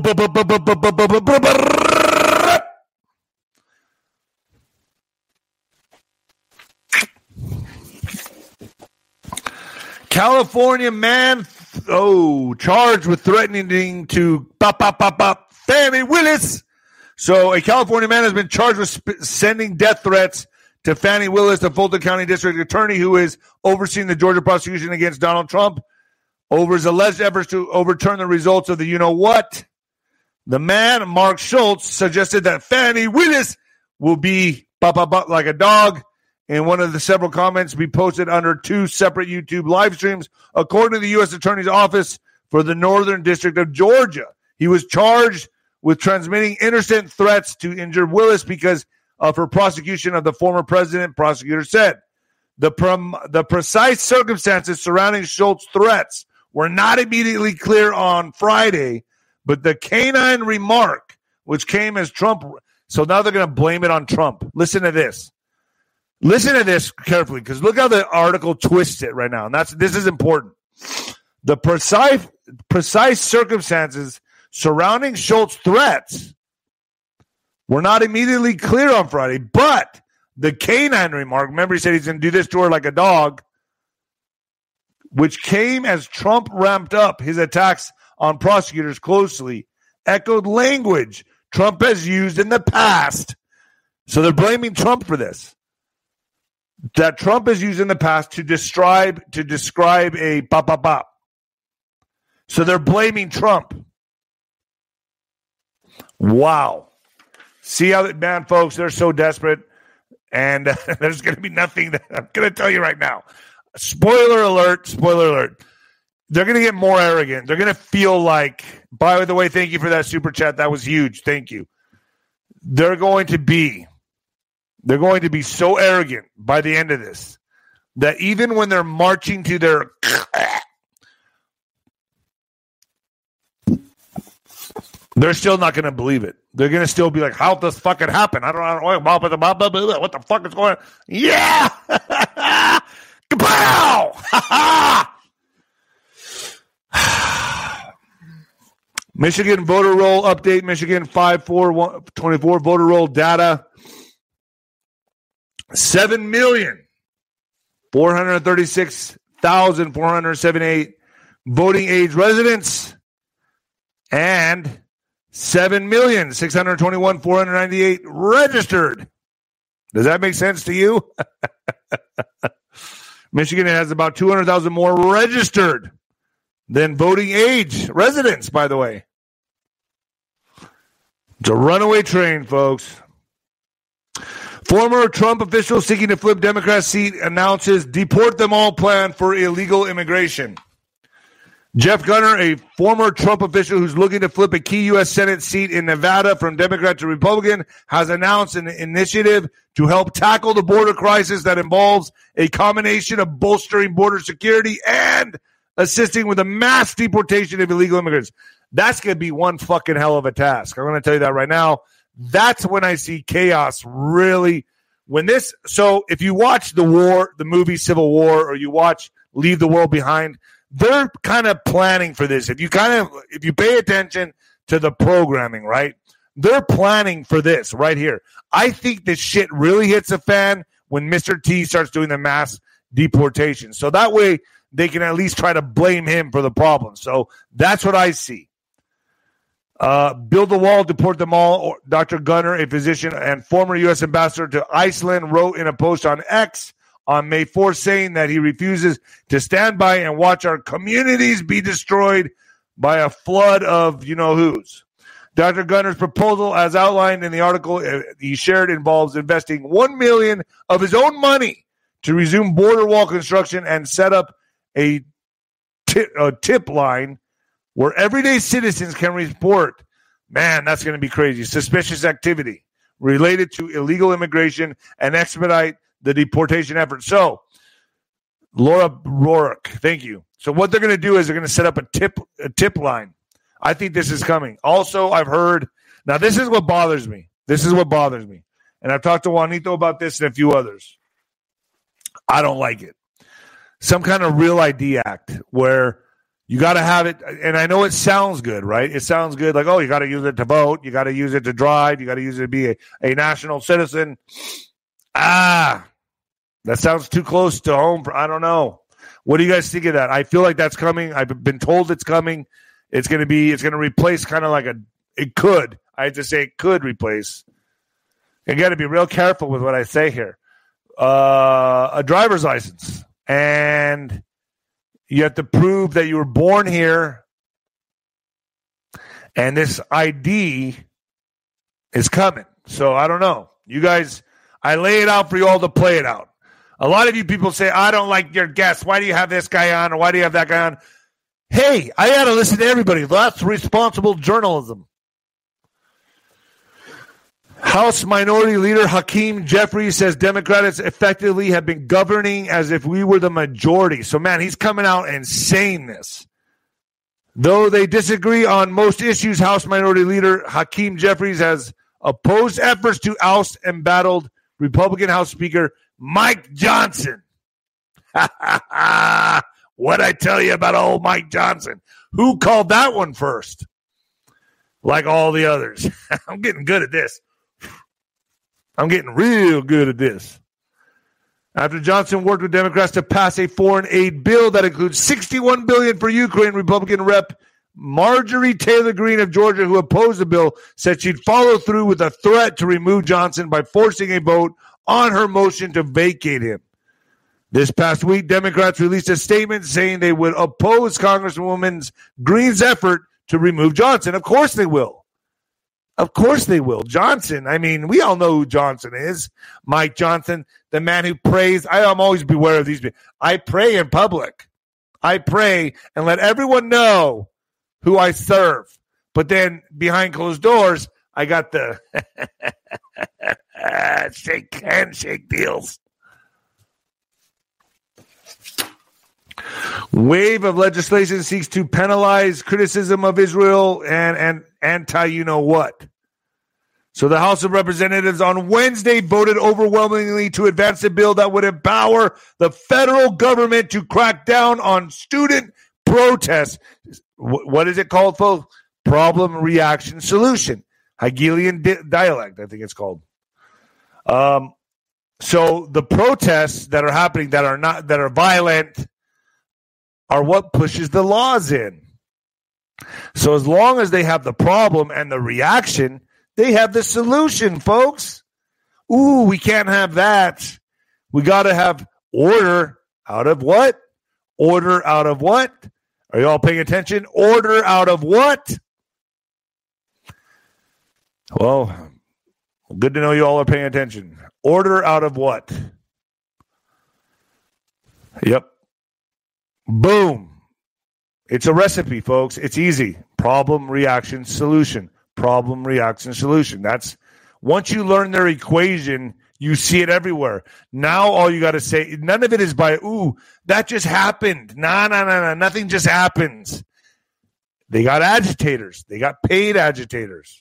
California man, charged with threatening to Fani Willis. So a California man has been charged with sending death threats to Fani Willis, the Fulton County District Attorney, who is overseeing the Georgia prosecution against Donald Trump over his alleged efforts to overturn the results of the you-know-what. The man, Mark Schultz, suggested that Fani Willis will be like a dog in one of the several comments be posted under two separate YouTube live streams, according to the U.S. Attorney's Office for the Northern District of Georgia. He was charged with transmitting innocent threats to injure Willis because of her prosecution of the former president, prosecutor said. The precise circumstances surrounding Schultz's threats were not immediately clear on Friday, but the canine remark, which came as Trump, so now they're going to blame it on Trump. Listen to this. Listen to this carefully, because look how the article twists it right now, and this is important. The precise circumstances surrounding Schultz's threats were not immediately clear on Friday, but the canine remark, remember he said he's going to do this to her like a dog, which came as Trump ramped up his attacks on prosecutors closely, echoed language Trump has used in the past. So they're blaming Trump for this. That Trump has used in the past to describe a pop. So they're blaming Trump. Wow. See how, man, folks, they're so desperate. And there's going to be nothing that I'm going to tell you right now. Spoiler alert. They're going to get more arrogant. They're going to feel like, by the way, thank you for that super chat. That was huge. Thank you. They're going to be so arrogant by the end of this that even when they're marching to their They're still not going to believe it. They're going to still be like, how does this fucking happen? I don't know. What the fuck is going on? Yeah! Kapow! Michigan voter roll update. Michigan 5/4/24 voter roll data. 7,436,478 voting age residents and 7,621,498 registered. Does that make sense to you? Michigan has about 200,000 more registered than voting age residents, by the way. It's a runaway train, folks. Former Trump official seeking to flip Democrat seat announces deport them all plan for illegal immigration. Jeff Gunner, a former Trump official who's looking to flip a key U.S. Senate seat in Nevada from Democrat to Republican, has announced an initiative to help tackle the border crisis that involves a combination of bolstering border security and assisting with a mass deportation of illegal immigrants. That's going to be one fucking hell of a task. I'm going to tell you that right now. That's when I see chaos really. So if you watch the movie Civil War, or you watch Leave the World Behind, they're kind of planning for this. If you pay attention to the programming, right? They're planning for this right here. I think this shit really hits a fan when Mr. T starts doing the mass deportation. So that way they can at least try to blame him for the problem. So that's what I see. Build the wall, deport them all. Dr. Gunner, a physician and former U.S. ambassador to Iceland, wrote in a post on X on May 4th saying that he refuses to stand by and watch our communities be destroyed by a flood of you-know-whos. Dr. Gunner's proposal, as outlined in the article he shared, involves investing $1 million of his own money to resume border wall construction and set up a tip line where everyday citizens can report, man, that's going to be crazy, suspicious activity related to illegal immigration and expedite the deportation effort. So, Laura Rourke, thank you. So what they're going to do is they're going to set up a tip line. I think this is coming. Also, I've heard, now this is what bothers me. And I've talked to Juanito about this and a few others. I don't like it. Some kind of Real ID Act where you got to have it, and I know it sounds good, right? It sounds good, like, oh, you got to use it to vote, you got to use it to drive, you got to use it to be a national citizen. That sounds too close to home. I don't know. What do you guys think of that? I feel like that's coming. I've been told it's coming. It's going to replace kind of like it could. I have to say it could replace. You got to be real careful with what I say here. A driver's license. And you have to prove that you were born here, and this ID is coming. So I don't know. You guys, I lay it out for you all to play it out. A lot of you people say, I don't like your guests. Why do you have this guy on, or why do you have that guy on? Hey, I got to listen to everybody. That's responsible journalism. House Minority Leader Hakeem Jeffries says Democrats effectively have been governing as if we were the majority. So, man, he's coming out and saying this. Though they disagree on most issues, House Minority Leader Hakeem Jeffries has opposed efforts to oust embattled Republican House Speaker Mike Johnson. What'd I tell you about old Mike Johnson? Who called that one first? Like all the others. I'm getting good at this. I'm getting real good at this. After Johnson worked with Democrats to pass a foreign aid bill that includes $61 billion for Ukraine, Republican Rep. Marjorie Taylor Greene of Georgia, who opposed the bill, said she'd follow through with a threat to remove Johnson by forcing a vote on her motion to vacate him. This past week, Democrats released a statement saying they would oppose Congresswoman Greene's effort to remove Johnson. Of course they will. Of course they will. Johnson, I mean, we all know who Johnson is. Mike Johnson, the man who prays. I'm always beware of these people. I pray in public. I pray and let everyone know who I serve. But then behind closed doors, I got the handshake deals. Wave of legislation seeks to penalize criticism of Israel and anti-you-know-what. So the House of Representatives on Wednesday voted overwhelmingly to advance a bill that would empower the federal government to crack down on student protests. What is it called, folks? Problem, reaction, solution. Hegelian dialect, I think it's called. So the protests that are happening that are violent are what pushes the laws in. So as long as they have the problem and the reaction, they have the solution, folks. Ooh, we can't have that. We got to have order out of what? Order out of what? Are you all paying attention? Order out of what? Well, good to know you all are paying attention. Order out of what? Yep. Boom. It's a recipe, folks. It's easy. Problem, reaction, solution. Problem, reaction, solution. That's once you learn their equation, you see it everywhere. Now all you got to say, none of it is by, ooh, that just happened. No. Nothing just happens. They got agitators. They got paid agitators.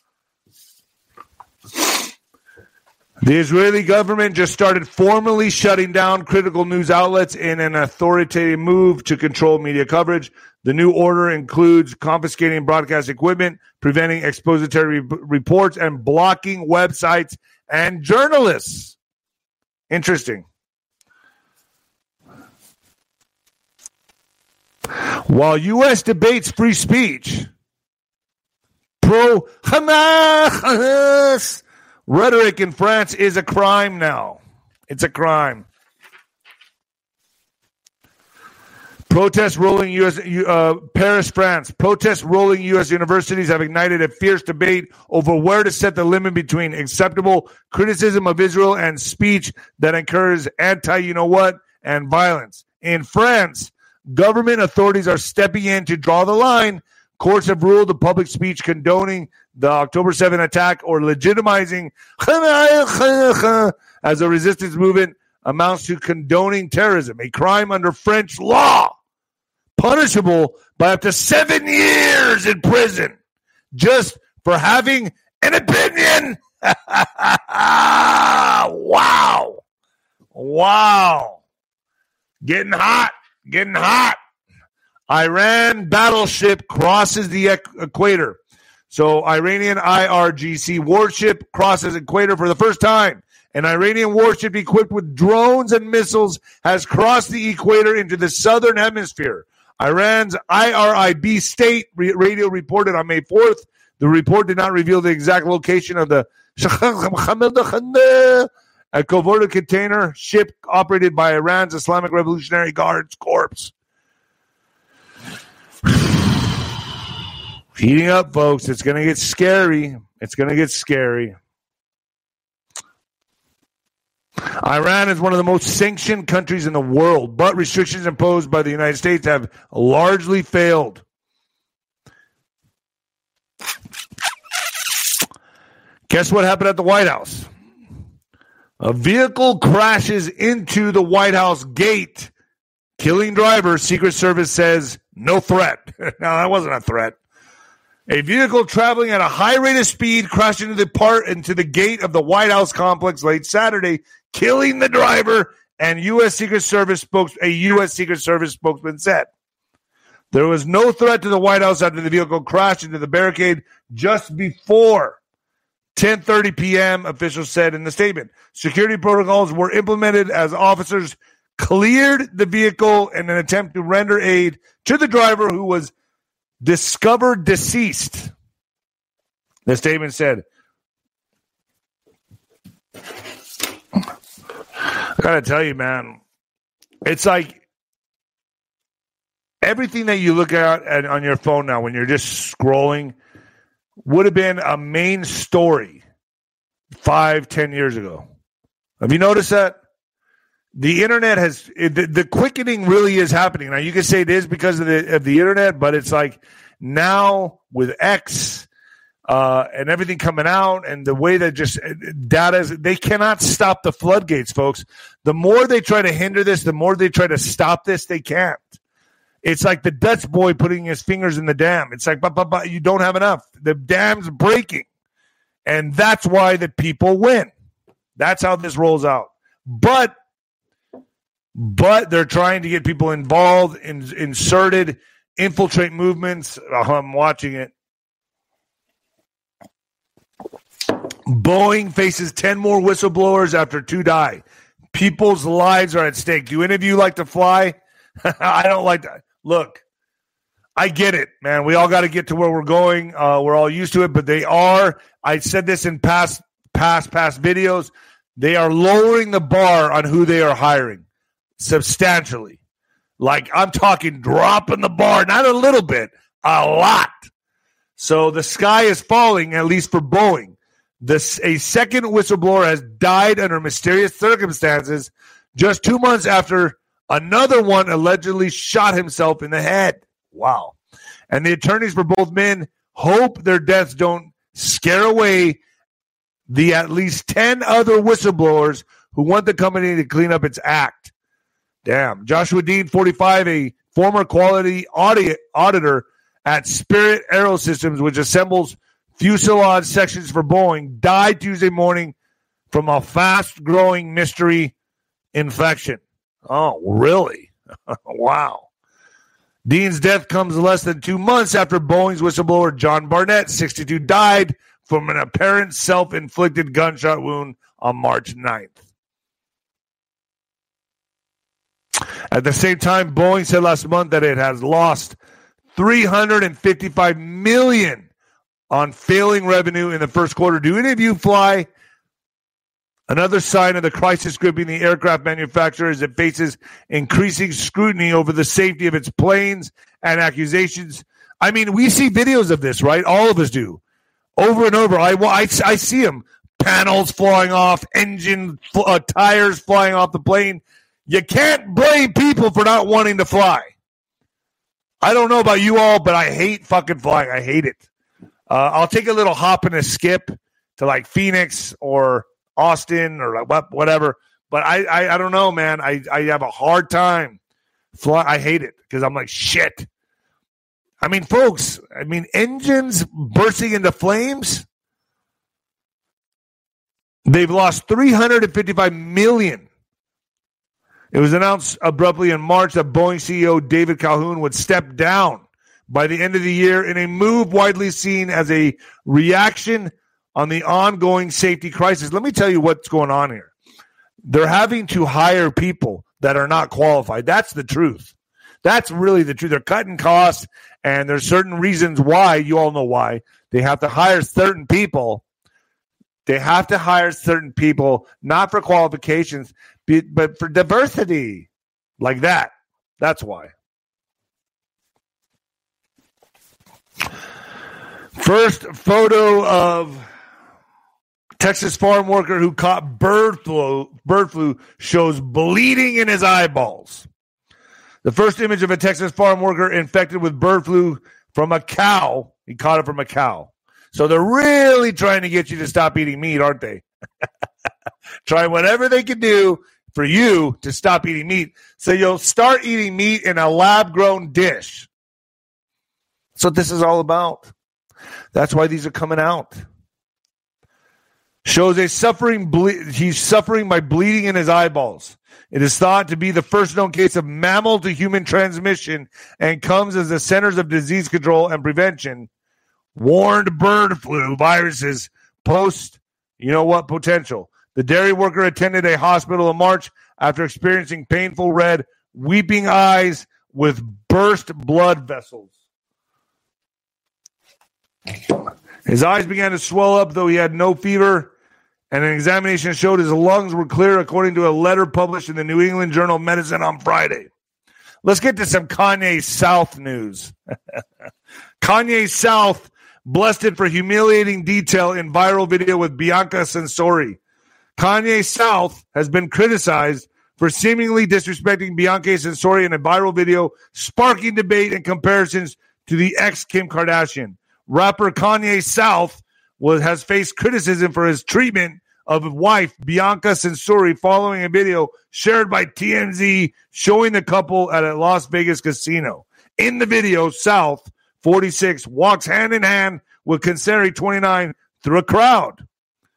The Israeli government just started formally shutting down critical news outlets in an authoritative move to control media coverage. The new order includes confiscating broadcast equipment, preventing expository reports, and blocking websites and journalists. Interesting. While U.S. debates free speech, pro-Hamas rhetoric in France is a crime now. It's a crime. Protests rolling Paris, France. Protests rolling U.S. universities have ignited a fierce debate over where to set the limit between acceptable criticism of Israel and speech that encourages anti-you-know-what and violence. In France, government authorities are stepping in to draw the line. Courts have ruled the public speech condoning the October 7 attack or legitimizing as a resistance movement amounts to condoning terrorism, a crime under French law, punishable by up to 7 years in prison just for having an opinion. Wow. Getting hot. Iran battleship crosses the equator. So Iranian IRGC warship crosses equator for the first time. An Iranian warship equipped with drones and missiles has crossed the equator into the southern hemisphere. Iran's IRIB state radio reported on May 4th. The report did not reveal the exact location of the a converted container ship operated by Iran's Islamic Revolutionary Guards Corps. Heating up, folks. It's going to get scary. Iran is one of the most sanctioned countries in the world, but restrictions imposed by the United States have largely failed. Guess what happened at the White House? A vehicle crashes into the White House gate, killing driver. Secret Service says no threat. No, that wasn't a threat. A vehicle traveling at a high rate of speed crashed into the gate of the White House complex late Saturday, killing the driver, and U.S. Secret Service spokesman said. There was no threat to the White House after the vehicle crashed into the barricade just before 10:30 p.m., officials said in the statement. Security protocols were implemented as officers cleared the vehicle in an attempt to render aid to the driver who was discovered deceased. The statement said, I gotta tell you, man, it's like everything that you look at on your phone now when you're just scrolling would have been a main story 5-10 years ago. Have you noticed that? The internet has the quickening really is happening. Now you can say it is because of the internet, but it's like now with X and everything coming out and the way that just data is, they cannot stop the floodgates, folks. The more they try to hinder this, the more they try to stop this, they can't. It's like the Dutch boy putting his fingers in the dam. It's like, but you don't have enough. The dam's breaking. And that's why the people win. That's how this rolls out. But they're trying to get people involved, inserted, infiltrate movements. I'm watching it. Boeing faces 10 more whistleblowers after 2 die. People's lives are at stake. Do any of you like to fly? I don't like that. Look, I get it, man. We all got to get to where we're going. We're all used to it, but they are. I said this in past videos. They are lowering the bar on who they are hiring substantially. Like, I'm talking dropping the bar, not a little bit, a lot. So the sky is falling, at least for Boeing. A second whistleblower has died under mysterious circumstances just 2 months after another one allegedly shot himself in the head. Wow. And the attorneys for both men hope their deaths don't scare away the at least 10 other whistleblowers who want the company to clean up its act. Damn. Joshua Dean, 45, a former quality auditor at Spirit Aerosystems, which assembles fuselage sections for Boeing, died Tuesday morning from a fast-growing mystery infection. Oh, really? Wow. Dean's death comes less than 2 months after Boeing's whistleblower John Barnett, 62, died from an apparent self-inflicted gunshot wound on March 9th. At the same time, Boeing said last month that it has lost $355 million on failing revenue in the first quarter. Do any of you fly? Another sign of the crisis gripping the aircraft manufacturer is it faces increasing scrutiny over the safety of its planes and accusations. I mean, we see videos of this, right? All of us do. Over and over. I see them. Panels flying off, tires flying off the plane. You can't blame people for not wanting to fly. I don't know about you all, but I hate fucking flying. I hate it. I'll take a little hop and a skip to like Phoenix or Austin or like whatever. But I don't know, man. I have a hard time flying. I hate it because I'm like, shit. I mean, folks, engines bursting into flames. They've lost $355 million. It was announced abruptly in March that Boeing CEO David Calhoun would step down by the end of the year in a move widely seen as a reaction on the ongoing safety crisis. Let me tell you what's going on here. They're having to hire people that are not qualified. That's the truth. That's really the truth. They're cutting costs, and there's certain reasons why. You all know why. They have to hire certain people. They have to hire certain people, not for qualifications, but for diversity. Like that. That's why. First photo of Texas farm worker who caught bird flu shows bleeding in his eyeballs. The first image of a Texas farm worker infected with bird flu from a cow. He caught it from a cow. So they're really trying to get you to stop eating meat, aren't they? Trying whatever they can do for you to stop eating meat. So you'll start eating meat in a lab-grown dish. That's what this is all about. That's why these are coming out. Shows he's suffering by bleeding in his eyeballs. It is thought to be the first known case of mammal to human transmission and comes as the Centers of Disease Control and Prevention warned bird flu viruses post, potential. The dairy worker attended a hospital in March after experiencing painful red, weeping eyes with burst blood vessels. His eyes began to swell up, though he had no fever, and an examination showed his lungs were clear, according to a letter published in the New England Journal of Medicine on Friday. Let's get to some Kanye South news. Kanye South blasted for humiliating detail in viral video with Bianca Censori. Kanye South has been criticized for seemingly disrespecting Bianca Censori in a viral video, sparking debate and comparisons to the ex-Kim Kardashian. Rapper Kanye South has faced criticism for his treatment of wife Bianca Censori following a video shared by TMZ showing the couple at a Las Vegas casino. In the video, South, 46, walks hand in hand with Censori, 29, through a crowd.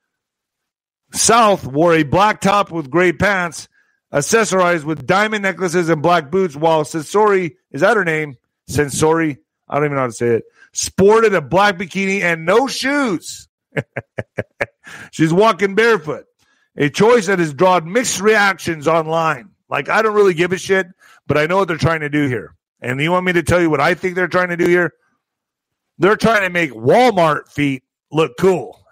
South wore a black top with gray pants, accessorized with diamond necklaces and black boots, while Censori, is that her name? Censori? I don't even know how to say it. Sported a black bikini and no shoes. She's walking barefoot. A choice that has drawn mixed reactions online. Like, I don't really give a shit, but I know what they're trying to do here. And you want me to tell you what I think they're trying to do here? They're trying to make Walmart feet look cool.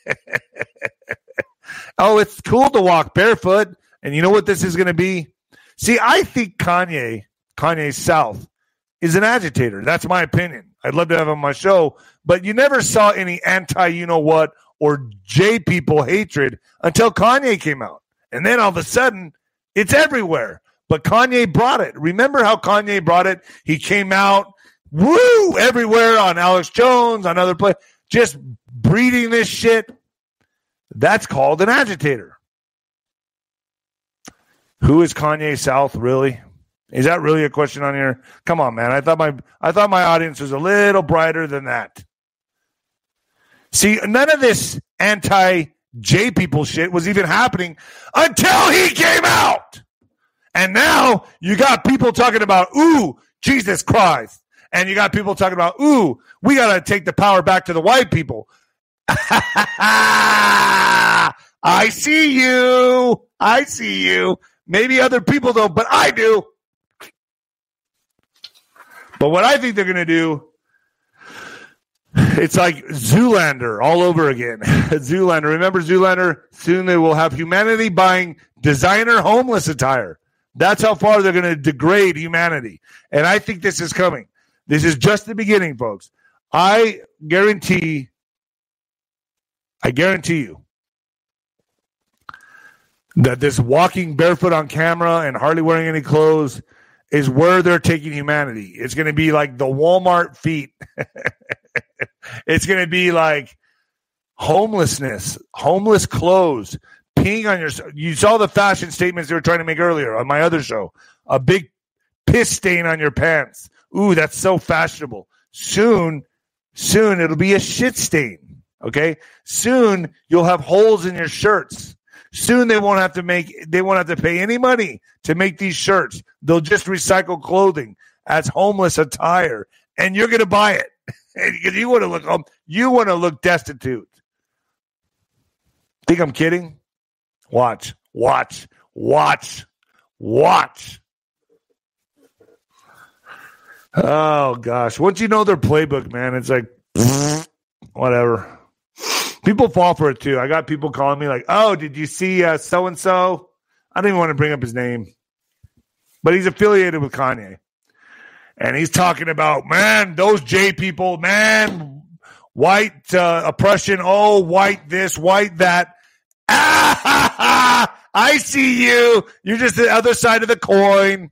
Oh, it's cool to walk barefoot. And you know what this is going to be? See, I think Kanye South, is an agitator. That's my opinion. I'd love to have him on my show, but you never saw any anti-you-know-what or J people hatred until Kanye came out. And then all of a sudden, it's everywhere. But Kanye brought it. Remember how Kanye brought it? He came out, woo, everywhere on Alex Jones, on other places, just breeding this shit. That's called an agitator. Who is Kanye South, really? Is that really a question on here? Come on, man. I thought my audience was a little brighter than that. See, none of this anti-J people shit was even happening until he came out. And now you got people talking about, ooh, Jesus Christ. And you got people talking about, ooh, we got to take the power back to the white people. I see you. I see you. Maybe other people don't, but I do. But what I think they're going to do, it's like Zoolander all over again. Zoolander. Remember Zoolander? Soon they will have humanity buying designer homeless attire. That's how far they're going to degrade humanity. And I think this is coming. This is just the beginning, folks. I guarantee you that this walking barefoot on camera and hardly wearing any clothes is where they're taking humanity. It's going to be like the Walmart feet. It's going to be like homelessness, homeless clothes, peeing on yourself. You saw the fashion statements they were trying to make earlier on my other show. A big piss stain on your pants. Ooh, that's so fashionable. Soon it'll be a shit stain. Okay? Soon you'll have holes in your shirts. Soon they won't have to pay any money to make these shirts. They'll just recycle clothing as homeless attire, and you're going to buy it because you want to look destitute. Think I'm kidding? Watch. Oh gosh, once you know their playbook, man, it's like whatever. People fall for it, too. I got people calling me like, oh, did you see so-and-so? I don't even want to bring up his name. But he's affiliated with Kanye. And he's talking about, man, those J people, man, white oppression, oh, white this, white that. I see you. You're just the other side of the coin.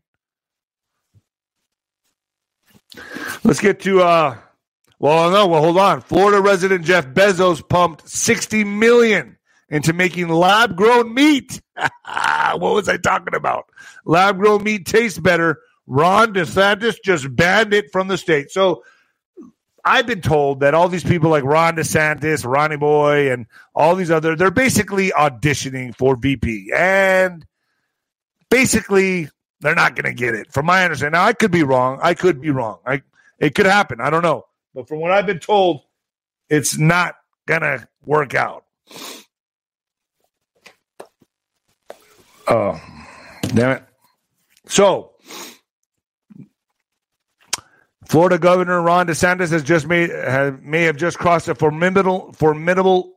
Let's get to... hold on. Florida resident Jeff Bezos pumped $60 million into making lab-grown meat. What was I talking about? Lab-grown meat tastes better. Ron DeSantis just banned it from the state. So I've been told that all these people like Ron DeSantis, Ronnie Boy, and all these other, they're basically auditioning for VP. And basically, they're not going to get it, from my understanding. Now, I could be wrong. It could happen. I don't know. But from what I've been told, it's not going to work out. Oh, damn it. So, Florida Governor Ron DeSantis may have just crossed a formidable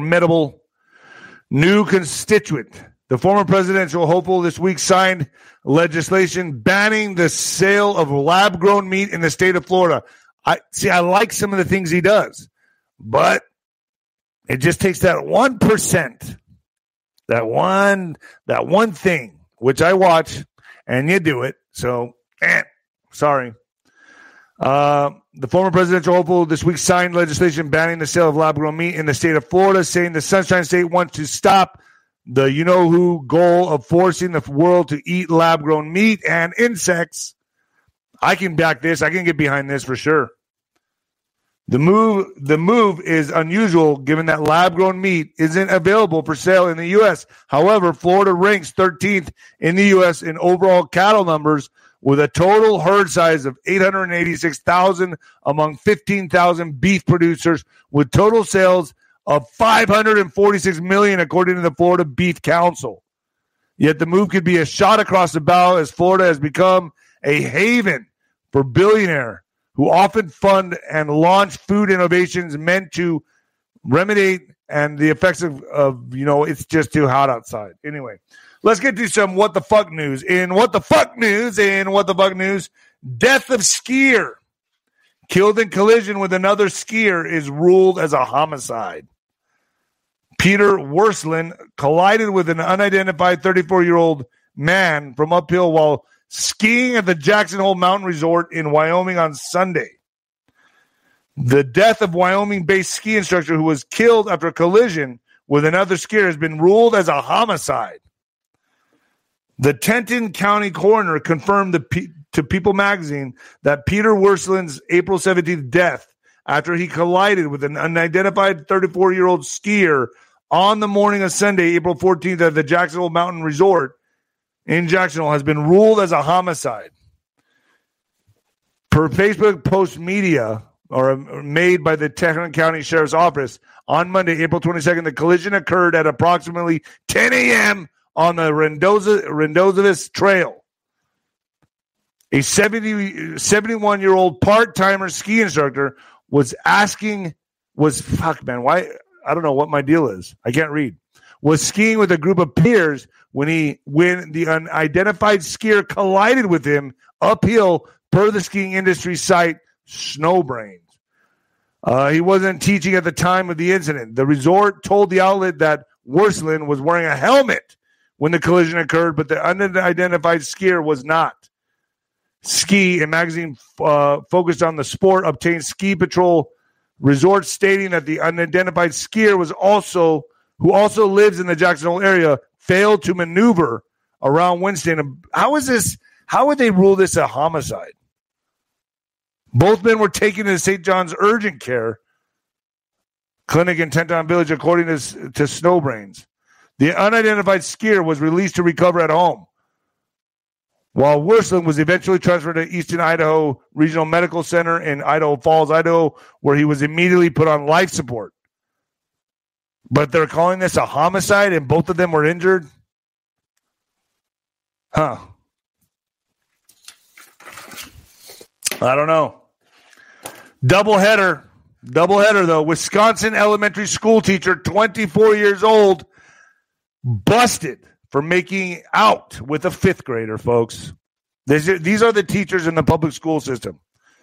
new constituent. The former presidential hopeful this week signed legislation banning the sale of lab-grown meat in the state of Florida. I like some of the things he does, but it just takes that 1%, that one thing, which I watch, and you do it. So, sorry. The former presidential hopeful this week signed legislation banning the sale of lab-grown meat in the state of Florida, saying the Sunshine State wants to stop the you-know-who goal of forcing the world to eat lab-grown meat and insects. I can back this. I can get behind this for sure. The move is unusual given that lab-grown meat isn't available for sale in the U.S. However, Florida ranks 13th in the U.S. in overall cattle numbers with a total herd size of 886,000 among 15,000 beef producers with total sales of $546 million according to the Florida Beef Council. Yet the move could be a shot across the bow as Florida has become a haven for billionaires who often fund and launch food innovations meant to remedy and the effects of it's just too hot outside. Anyway, let's get to some what the fuck news. In what the fuck news, death of skier. Killed in collision with another skier is ruled as a homicide. Peter Worsland collided with an unidentified 34-year-old man from uphill while skiing at the Jackson Hole Mountain Resort in Wyoming on Sunday. The death of Wyoming-based ski instructor who was killed after a collision with another skier has been ruled as a homicide. The Kenton County coroner confirmed to People magazine that Peter Worsland's April 17th death after he collided with an unidentified 34-year-old skier on the morning of Sunday, April 14th at the Jackson Hole Mountain Resort in Jackson Hole has been ruled as a homicide. Per Facebook post media or made by the Kenton County Sheriff's Office on Monday, April 22nd, the collision occurred at approximately 10 a.m. on the Rendozvous Trail. A 71-year-old part-timer ski instructor was skiing with a group of peers when the unidentified skier collided with him uphill per the skiing industry site Snowbrains. He wasn't teaching at the time of the incident. The resort told the outlet that Worsland was wearing a helmet when the collision occurred, but the unidentified skier was not. Ski, a magazine focused on the sport, obtained Ski Patrol Resort stating that the unidentified skier who also lives in the Jackson Hole area, failed to maneuver around Wednesday. How would they rule this a homicide? Both men were taken to St. John's Urgent Care Clinic in Tenton Village, according to Snowbrains. The unidentified skier was released to recover at home, while Worsland was eventually transferred to Eastern Idaho Regional Medical Center in Idaho Falls, Idaho, where he was immediately put on life support. But they're calling this a homicide and both of them were injured? Huh. I don't know. Doubleheader though. Wisconsin elementary school teacher, 24 years old, busted for making out with a fifth grader, folks. These are the teachers in the public school system.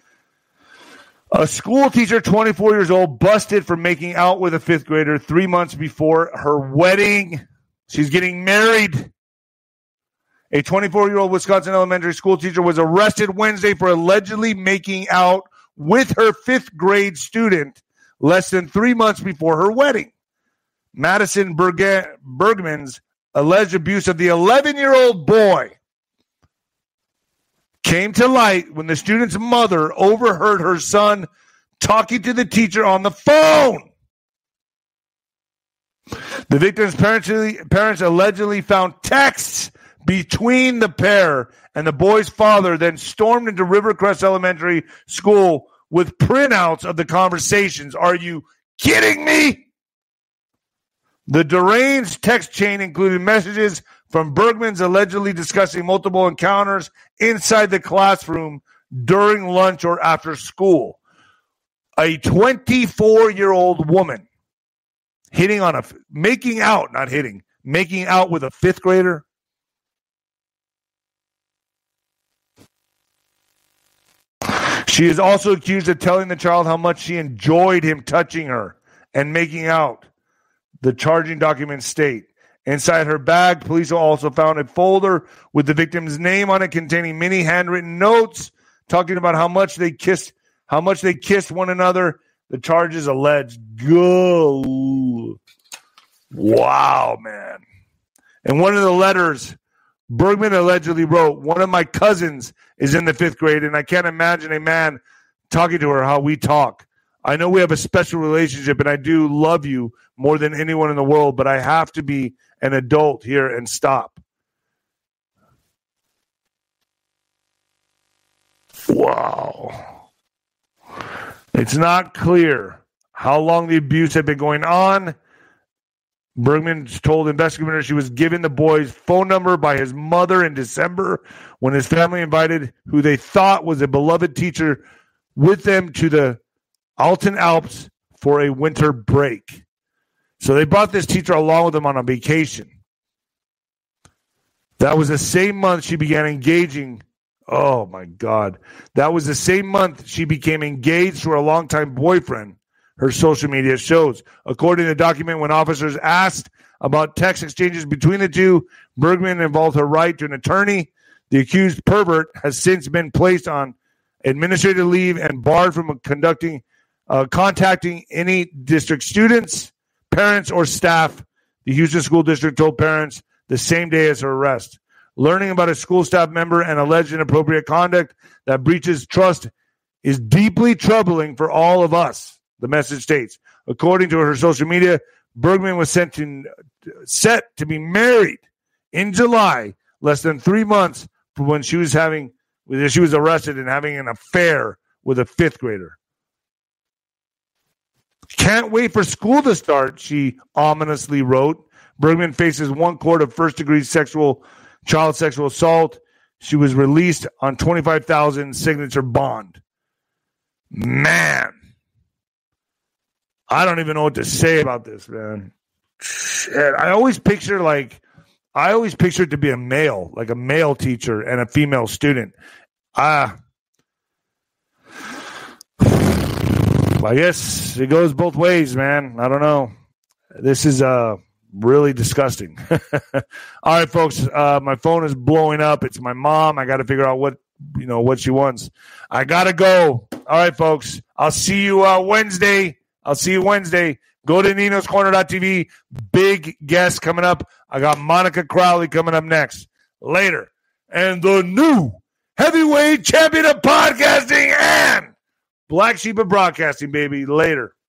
A school teacher, 24 years old, busted for making out with a fifth grader 3 months before her wedding. She's getting married. A 24-year-old Wisconsin elementary school teacher was arrested Wednesday for allegedly making out with her fifth grade student less than 3 months before her wedding. Madison Bergman's alleged abuse of the 11-year-old boy came to light when the student's mother overheard her son talking to the teacher on the phone. The victim's parents allegedly found texts between the pair, and the boy's father then stormed into Rivercrest Elementary School with printouts of the conversations. Are you kidding me? The deranged text chain included messages from Bergman's allegedly discussing multiple encounters inside the classroom during lunch or after school. A 24-year-old woman making out with a fifth grader. She is also accused of telling the child how much she enjoyed him touching her and making out, the charging documents state. Inside her bag, police also found a folder with the victim's name on it containing many handwritten notes talking about how much they kissed one another. The charge is alleged. Go. Wow, man. And one of the letters Bergman allegedly wrote, one of my cousins is in the 5th grade, and I can't imagine a man talking to her how we talk. I know we have a special relationship, and I do love you more than anyone in the world, but I have to be an adult here and stop. Wow. It's not clear how long the abuse had been going on. Bergman told investigators she was given the boy's phone number by his mother in December when his family invited who they thought was a beloved teacher with them to the Alton Alps for a winter break. So they brought this teacher along with them on a vacation. That was the same month she began engaging. Oh, my God. That was the same month she became engaged to her longtime boyfriend, her social media shows. According to the document, when officers asked about text exchanges between the two, Bergman involved her right to an attorney. The accused pervert has since been placed on administrative leave and barred from contacting any district students, parents, or staff. The Houston School District told parents the same day as her arrest. Learning about a school staff member and alleged inappropriate conduct that breaches trust is deeply troubling for all of us, the message states. According to her social media, Bergman was set to be married in July, less than 3 months from when she was arrested and having an affair with a 5th grader. Can't wait for school to start, she ominously wrote. Bergman faces 1 court of first-degree child sexual assault. She was released on $25,000 signature bond. Man. I don't even know what to say about this, man. Shit. I always picture it to be a male, like a male teacher and a female student. I guess it goes both ways, man. I don't know. This is really disgusting. All right, folks. My phone is blowing up. It's my mom. I got to figure out what she wants. I got to go. All right, folks. I'll see you Wednesday. Go to ninoscorner.tv. Big guest coming up. I got Monica Crowley coming up next. Later. And the new heavyweight champion of podcasting and Black Sheep of Broadcasting, baby. Later.